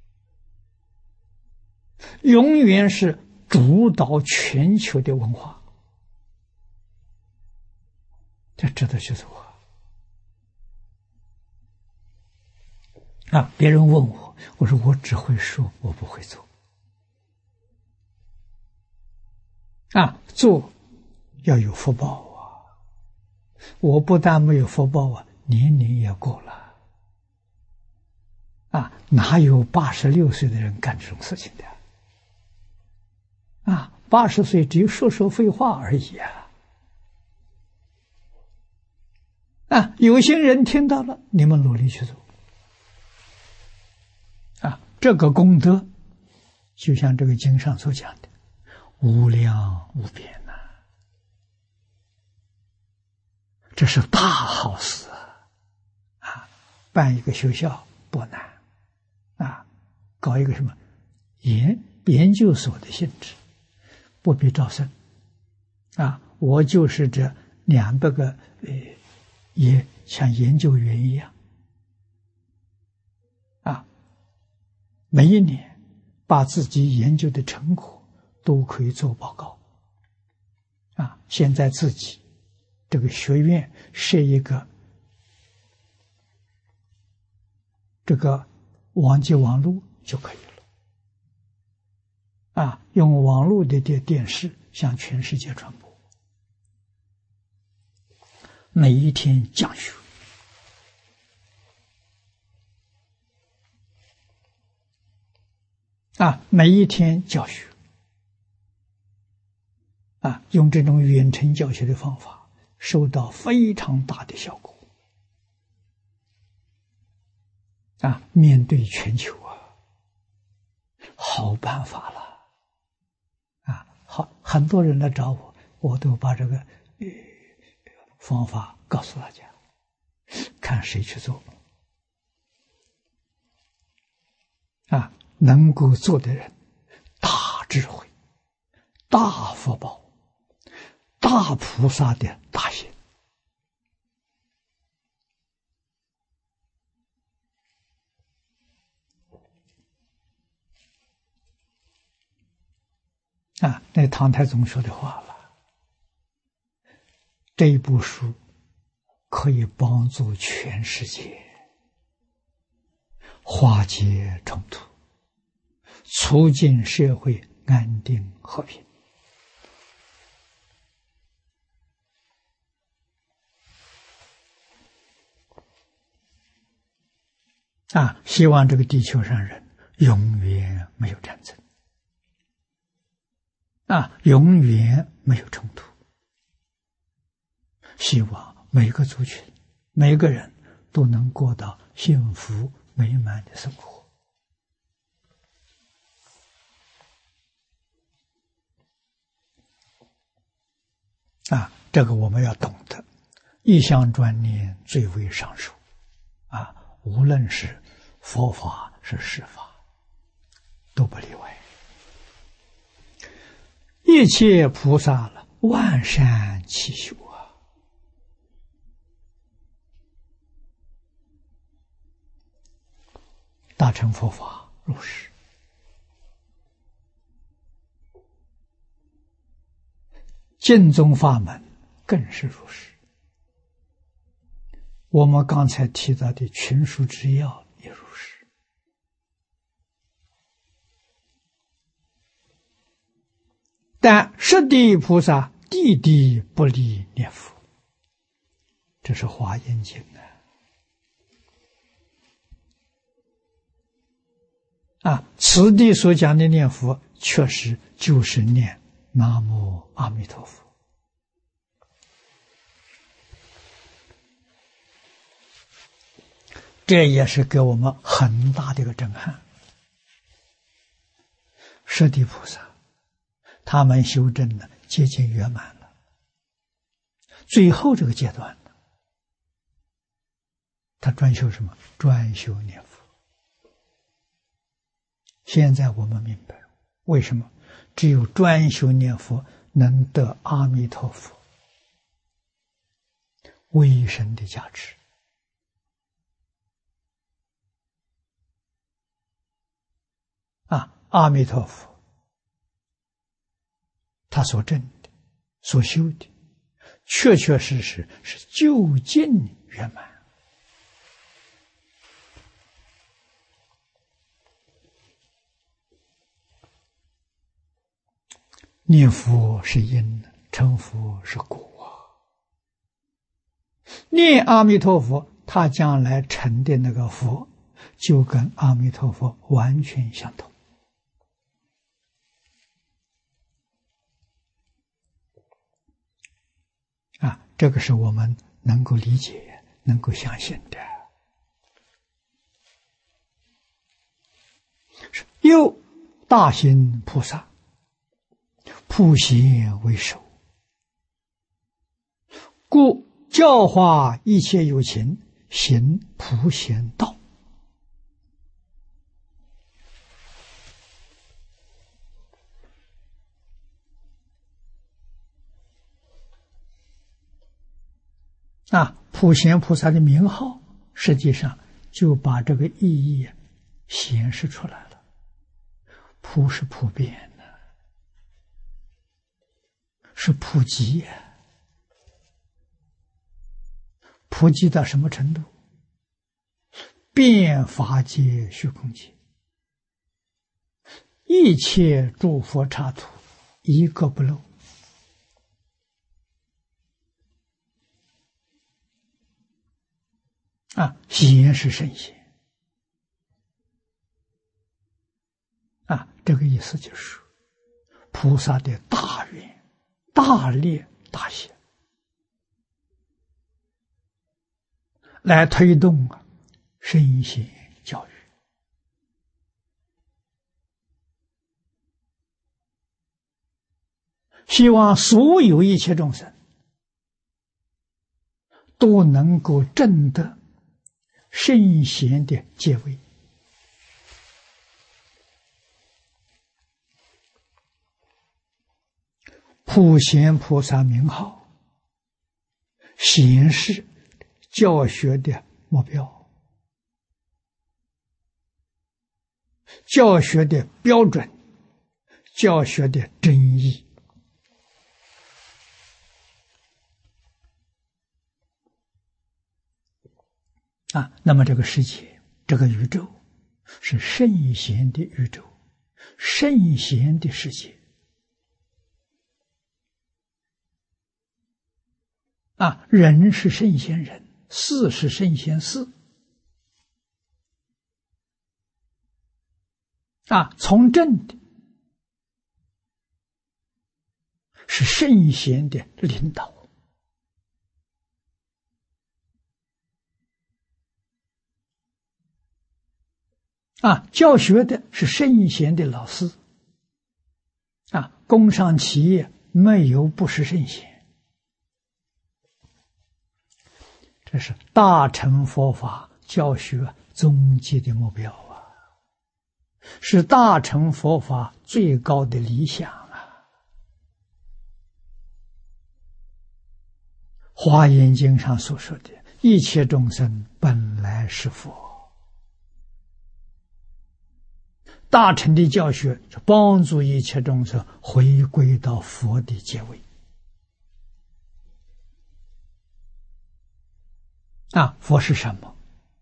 Speaker 1: 永远是主导全球的文化，这值得去做啊，别人问我，我说我只会说，我不会做。啊，做要有福报啊！我不但没有福报啊，年龄也过了。啊，哪有八十六岁的人干这种事情的？啊，八十岁只有说说废话而已啊！啊，有些人听到了，你们努力去做。啊，这个功德，就像这个经上所讲的，无量无边呐、啊，这是大好事啊！啊，办一个学校不难。啊，搞一个什么研研究所的性质，不必招生。啊，我就是这两百个呃，也像研究员一样。啊，每一年把自己研究的成果都可以做报告。啊，现在自己这个学院设一个这个网际网络就可以了。啊，用网络的电电视向全世界传播。每一天讲学。啊，每一天教学。啊，用这种远程教学的方法，收到非常大的效果。啊，面对全球啊，好办法了。啊，好，很多人来找我，我都把这个呃方法告诉大家，看谁去做。啊，能够做的人，大智慧、大福报、大菩萨的大心。啊，那唐太宗说的话了，这一部书可以帮助全世界化解冲突，促进社会安定和平。啊，希望这个地球上人永远没有战争。啊，永远没有冲突。希望每个族群、每个人都能过到幸福美满的生活。啊，这个我们要懂得，一向专念最为上首。啊，无论是佛法是世法，都不例外。一切菩萨了，万善齐修啊！大乘佛法如是，净宗法门更是如是。我们刚才提到的群书之要也如是。但十地菩萨地地不离念佛，这是华严经啊。啊，此地所讲的念佛，确实就是念南无阿弥陀佛。这也是给我们很大的一个震撼。十地菩萨他们修正呢，接近圆满了。最后这个阶段呢，他专修什么？专修念佛。现在我们明白为什么只有专修念佛能得阿弥陀佛威神的加持。啊，阿弥陀佛他所证的、所修的，确确实实是究竟圆满。 念佛是因，成佛是果啊。念阿弥陀佛，他将来成的那个佛，就跟阿弥陀佛完全相同。啊，这个是我们能够理解、能够相信的。又大行菩萨，普贤为首，故教化一切有情，行普贤道。啊，普贤菩萨的名号，实际上就把这个意义显示出来了。普是普遍的，是普及呀。普及到什么程度？遍法界虚空界，一切诸佛刹土，一个不漏。啊，贤是圣贤。啊，这个意思就是菩萨的大愿、大力、大行，来推动啊圣贤教育，希望所有一切众生都能够证得圣贤的阶位。普贤菩萨名号显示教学的目标，教学的标准，教学的真义。啊，那么这个世界，这个宇宙是圣贤的宇宙，圣贤的世界。啊，人是圣贤人，事是圣贤事。啊，从政的是圣贤的领导。啊，教学的是圣贤的老师。啊，工商企业没有不是圣贤。这是大乘佛法教学终极的目标啊，是大乘佛法最高的理想啊。华严经上所说的一切众生本来是佛，大乘的教学是帮助一切众生回归到佛的阶位。啊，佛是什么？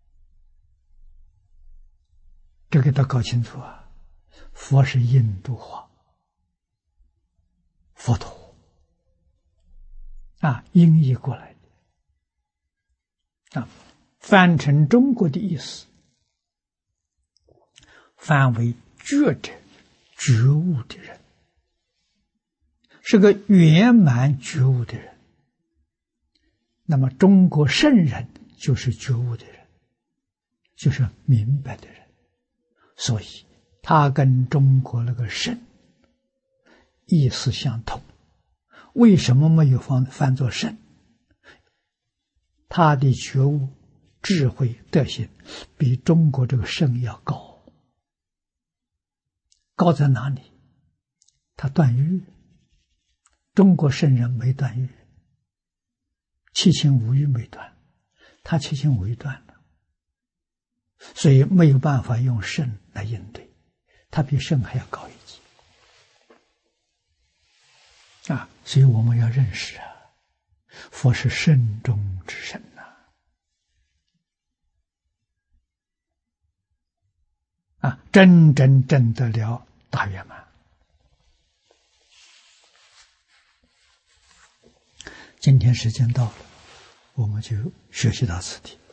Speaker 1: 这个得搞清楚啊！佛是印度话，佛陀啊，音译过来的啊，翻成中国的意思，翻为觉者、觉悟的人，是个圆满觉悟的人。那么中国圣人就是觉悟的人，就是明白的人，所以他跟中国那个圣意思相同。为什么没有翻翻作圣？他的觉悟、智慧、德行比中国这个圣要高。高在哪里？他断欲，中国圣人没断欲。七情五欲没断，他七情五欲断了，所以没有办法用圣来应对，他比圣还要高一级啊！所以我们要认识啊，佛是圣中之圣呐！啊，真真正得了大圆满。 今天时间到了，我们就学习到此地。